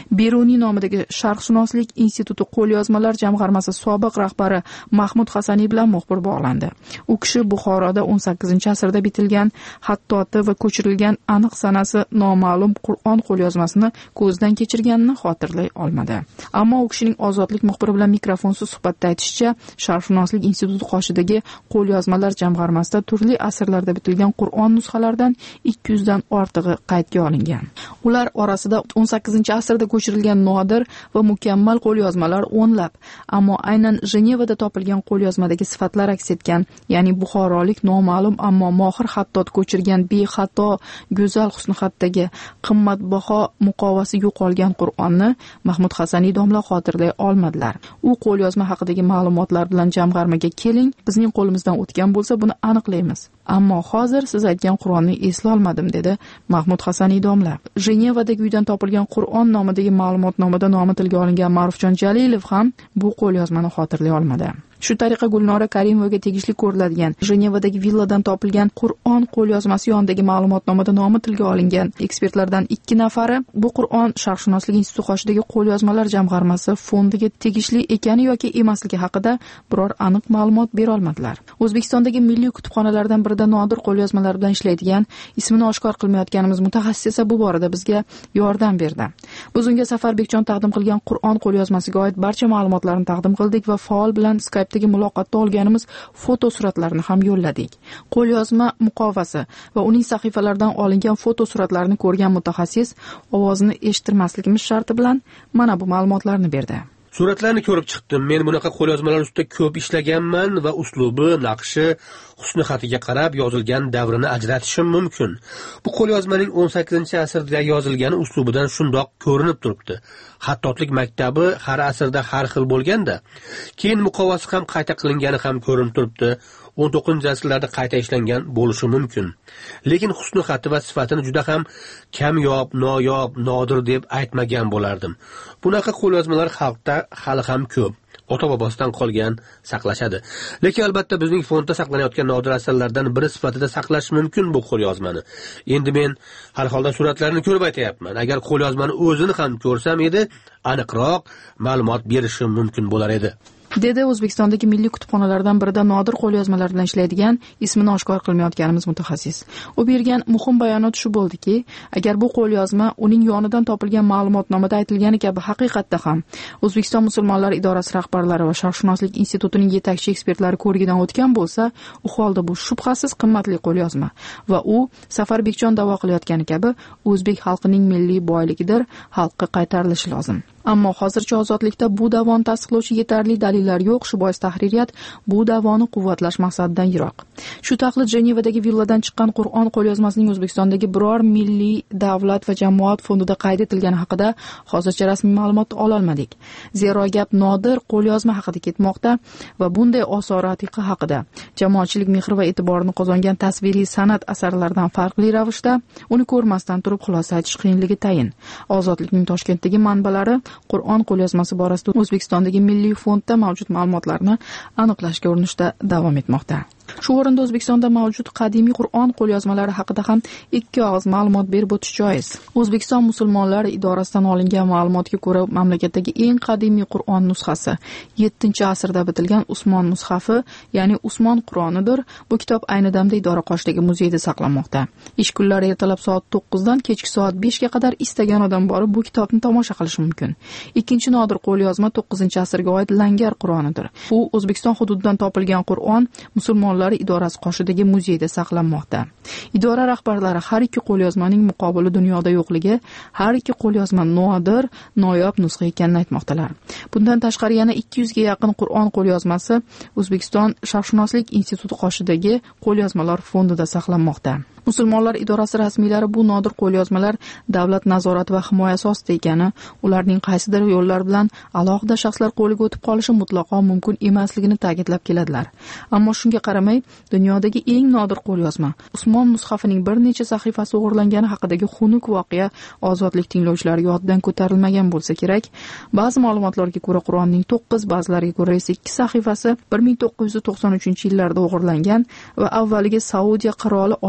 Speaker 5: Qonuniy nomidagi Sharqshunoslik instituti qo'lyozmalar jamg'armasi sobiq rahbari Mahmud Hasaniy bilan muxbir bog'landi. U kishi Buxoroda 18-asrda bitilgan, hattoti va ko'chirilgan aniq sanasi noma'lum Qur'on qo'lyozmasini ko'zdan kechirganini xotirlay olmadi. Ammo u kishining Ozodlik muxbiri bilan mikrofonsiz suhbatda aytishicha, Sharqshunoslik instituti qoshidagi qo'lyozmalar jamg'armasida turli asrlarda bitilgan Qur'on nusxalaridan 200 dan ortig'i qaydga olingan. Ular orasida 18-asrda ko'chirilgan nodir va mukammal qo'lyozmalar o'nlab, ammo aynan Jenevada topilgan qo'lyozmadagi sifatlar aks etgan, ya'ni buxorolik noma'lum ammo mohir xattot ko'chirgan bexato, go'zal husnixatdagi qimmatbaho muqovasi yo'qolgan Qur'onni Mahmud Hasaniy domla xotirlay olmadilar. U qo'lyozma haqidagi ma'lumotlar bilan jamg'armaga keling, bizning qo'limizdan o'tgan bo'lsa buni aniqlaymiz. Ammo hozir siz aytgan Qur'onni eslolmadim, dedi Mahmud Hasaniy domla. Jenevadagi uydan topilgan Qur'on nomidagi ma'lumotnomada nomi tilga olingan Ma'rufjon Jalilov ham bu qo'lyozmani xotirlay olmadi. Shu tariqa Gulnora Karimovaga tegishli ko'riladigan Jenevadagi villadan topilgan Qur'on qo'lyozmasi yonidagi ma'lumotnomada nomi tilga olingan ekspertlardan 2 nafari bu Qur'on Sharqshunoslik instituti qoshidagi qo'lyozmalar jamg'armasi fondiga tegishli ekani yoki emasligi haqida biror aniq ma'lumot bera olmadilar. O'zbekistondagi milliy kutubxonalardan birida nodir qo'lyozmalar bilan ishlaydigan, ismini oshkor qilmayotganimiz mutaxassis esa bu borada bizga yordam berdi. Biz unga Safar Bekjon taqdim qilgan Qur'on qo'lyozmasiga oid barcha ma'lumotlarni taqdim qildik va faol bilan Skype muloqotda olganimiz foto suratlarni ham yo'lladik. Qo'lyozma muqovasi va uning sahifalaridan olingan foto suratlarni ko'rgan mutaxassis ovozini eshittirmasligimiz sharti bilan mana bu ma'lumotlarni berdi.
Speaker 7: Suratlarni ko'rib chiqdim. Men bunaqa qo'lyozmalar ustida ko'p ishlaganman va uslubi, naqshi, husni xatiga qarab yozilgan davrini ajratishim mumkin. Bu qo'lyozmaning 18-asrda yozilgani uslubidan shundoq ko'rinib turibdi. Xattotlik maktabi har asrda har xil bo'lganda, keyin muqovasi ham qayta qilingani ham ko'rinib turibdi. 19-asrlarda qayta ishlangan bo'lishi mumkin. Lekin husni xati va sifatini juda ham kamyob, noyob, nodir deb aytmagan bo'lardim. Bunaqa qo'lyozmalar xalqda hali ham ko'p. Ota-bobosidan qolgan, saqlashadi. Lekin albatta bizning fondda saqlanayotgan nodir asarlardan biri sifatida saqlash mumkin bu qo'lyozmani. Endi men har holda suratlarni ko'rib aytayapman. Agar qo'lyozmani o'zini ham ko'rsam edi, aniqroq ma'lumot berishim mumkin bo'lar edi.
Speaker 5: dedi O'zbekistondagi milliy kutubxonalardan birida nodir qo'lyozmalar bilan ishlaydigan, ismini oshkor qilmayotganimiz mutaxassis. U bergan muhim bayonot shu bo'ldiki, agar bu qo'lyozma uning yonidan topilgan ma'lumotnomada aytilgani kabi haqiqatda ham O'zbekiston musulmonlari idorasi rahbarlari va Sharqshunoslik institutining yetakchi ekspertlari ko'rigidan o'tgan bo'lsa, u holda bu shubhasiz qimmatli qo'lyozma va u Safar Bekjon da'vo qilayotgani kabi o'zbek xalqining milliy boyligidir, xalqqa qaytarilishi lozim. Ammo hozircha ozodlikda bu da'voni tasdiqlovchi yetarli dalillar yo'q, shu bois tahririyat bu da'voni quvvatlash maqsadidan yiroq. Shu taqlid Jenevadagi villadan chiqqan Qur'on qo'lyozmasining O'zbekistondagi biror milliy, davlat va jamoat fondida qayd etilgani haqida hozircha rasmiy ma'lumot ola olmadik. Zero gap nodir qo'lyozma haqida ketmoqda va bunday osori atiqa haqida jamoatchilik mehri va e'tiborini qozongan tasviriy san'at asarlaridan farqli ravishda uni ko'rmasdan turib xulosa aytish qiyinligi tayin. Ozodlikning Toshkentdagi manbalari Qur'on qo'lyozmasi borasida O'zbekistondagi milliy fondda mavjud ma'lumotlarni aniqlashga urinishda davom etmoqda. Shu o'rinda O'zbekistonda mavjud qadimiy Qur'on qo'lyozmalari haqida ham ikki og'iz ma'lumot berib o'tish joiz. O'zbekiston musulmonlari idorasidan olingan ma'lumotga ko'ra, mamlakatdagi eng qadimiy Qur'on nusxasi 7-asrda bitilgan Usmon mushafi, ya'ni Usmon Qur'onidir. Bu kitob ayni damda idora qoshidagi muzeyda saqlanmoqda. Ish kunlari ertalab soat 9 dan kechki soat 5 ga qadar istagan odam borib bu kitobni tomosha qilishi mumkin. Ikkinchi nodir qo'lyozma 9-asrga oid Langar Qur'onidir. Bu O'zbekiston hududidan topilgan Qur'on musulmonlari idorasi qoshidagi muzeyda saqlanmoqda. Idora rahbarlari har ikki qo'lyozmaning muqobili dunyoda yo'qligi, har ikki qo'lyozma nodir, noyob nusxa ekanini aytmoqdalar. Bundan tashqari yana 200 ga yaqin Qur'on qo'lyozmasi O'zbekiston Sharqshunoslik instituti qoshidagi qo'lyozmalar fondida saqlanmoqda. Musulmonlar idorasi rasmiylari bu nodir qo'lyozmalar davlat nazorati va himoyasi ostida ekani, ularning qaysidir yo'llar bilan alohida shaxslar qo'liga o'tib qolishi mutlaqo mumkin emasligini ta'kidlab keladilar. Ammo shunga qaramay, dunyodagi eng nodir qo'lyozma Usmon mushafining bir necha sahifasi o'g'irlangani haqidagi xunuk voqea ozodlik tinglovchilari yodidan ko'tarilmagan bo'lsa kerak. Ba'zi ma'lumotlarga ko'ra Qur'onning 9, ba'zilariga ko'ra esa 2 sahifasi 1993-yillarda o'g'irlangan va avvaliga Saudiya qiroli oilasiga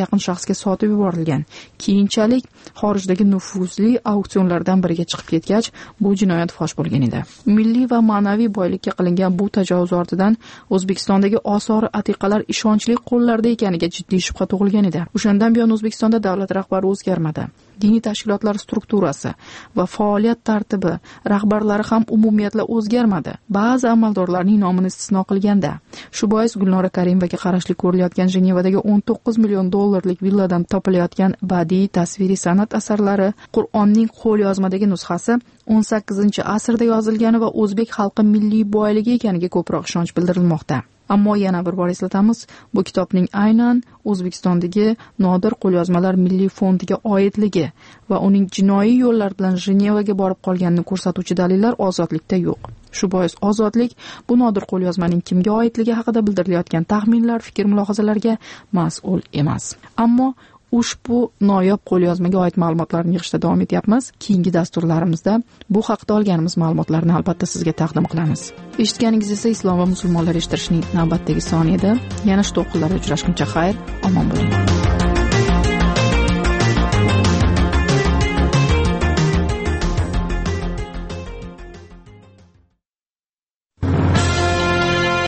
Speaker 5: yaqin shaxsga sotib yuborilgan. Keyinchalik xorijdagi nufuzli auksionlardan biriga chiqib ketgach, bu jinoyat fosh bo'lgan edi. Milliy va ma'naviy boylikka qilingan bu tajovuz ortidan O'zbekistondagi osori atiqalar ishonchli qo'llarda ekaniga jiddiy shubha tug'ilgan edi. O'shandan buyon O'zbekistonda davlat rahbari o'zgarmadi. Diniy tashkilotlar strukturasi va faoliyat tartibi, rahbarlari ham umumiyatla o'zgarmadi. Ba'zi amaldorlarning nomini istisno qilganda. Shu bois Gulnora Karimovaga qarashli ko'rilayotgan Jenevadagi 19 million dollarlik villadan topilayotgan badiiy tasviriy san'at asarlari, Qur'onning qo'lyozmadagi nusxasi 18-asrda yozilgani va o'zbek xalqi milliy boyligi ekaniga ko'proq ishonch bildirilmoqda. Ammo yana bir bor eslatamiz, bu kitobning aynan O'zbekistondagi nodir qo'lyozmalar milliy fondiga oidligi va uning jinoiy yo'llar bilan Jenevaga borib qolganini ko'rsatuvchi dalillar ozodlikda yo'q. Shu bois ozodlik bu nodir qo'lyozmaning kimga oidligi haqida bildirilayotgan taxminlar, fikr-mulohazalarga mas'ul emas. Ammo ushbu noyob qo'lyozmaga oid ma'lumotlarni yig'ishda davom etyapmiz. Keyingi dasturlarimizda bu haqda olganimiz ma'lumotlarni albatta sizga taqdim qilamiz. Eshitganingiz esa Islom va musulmonlar eshittirishning navbatdagi soni edi. Yana shu to'lqinlarda uchrashguncha xayr, omon bo'ling.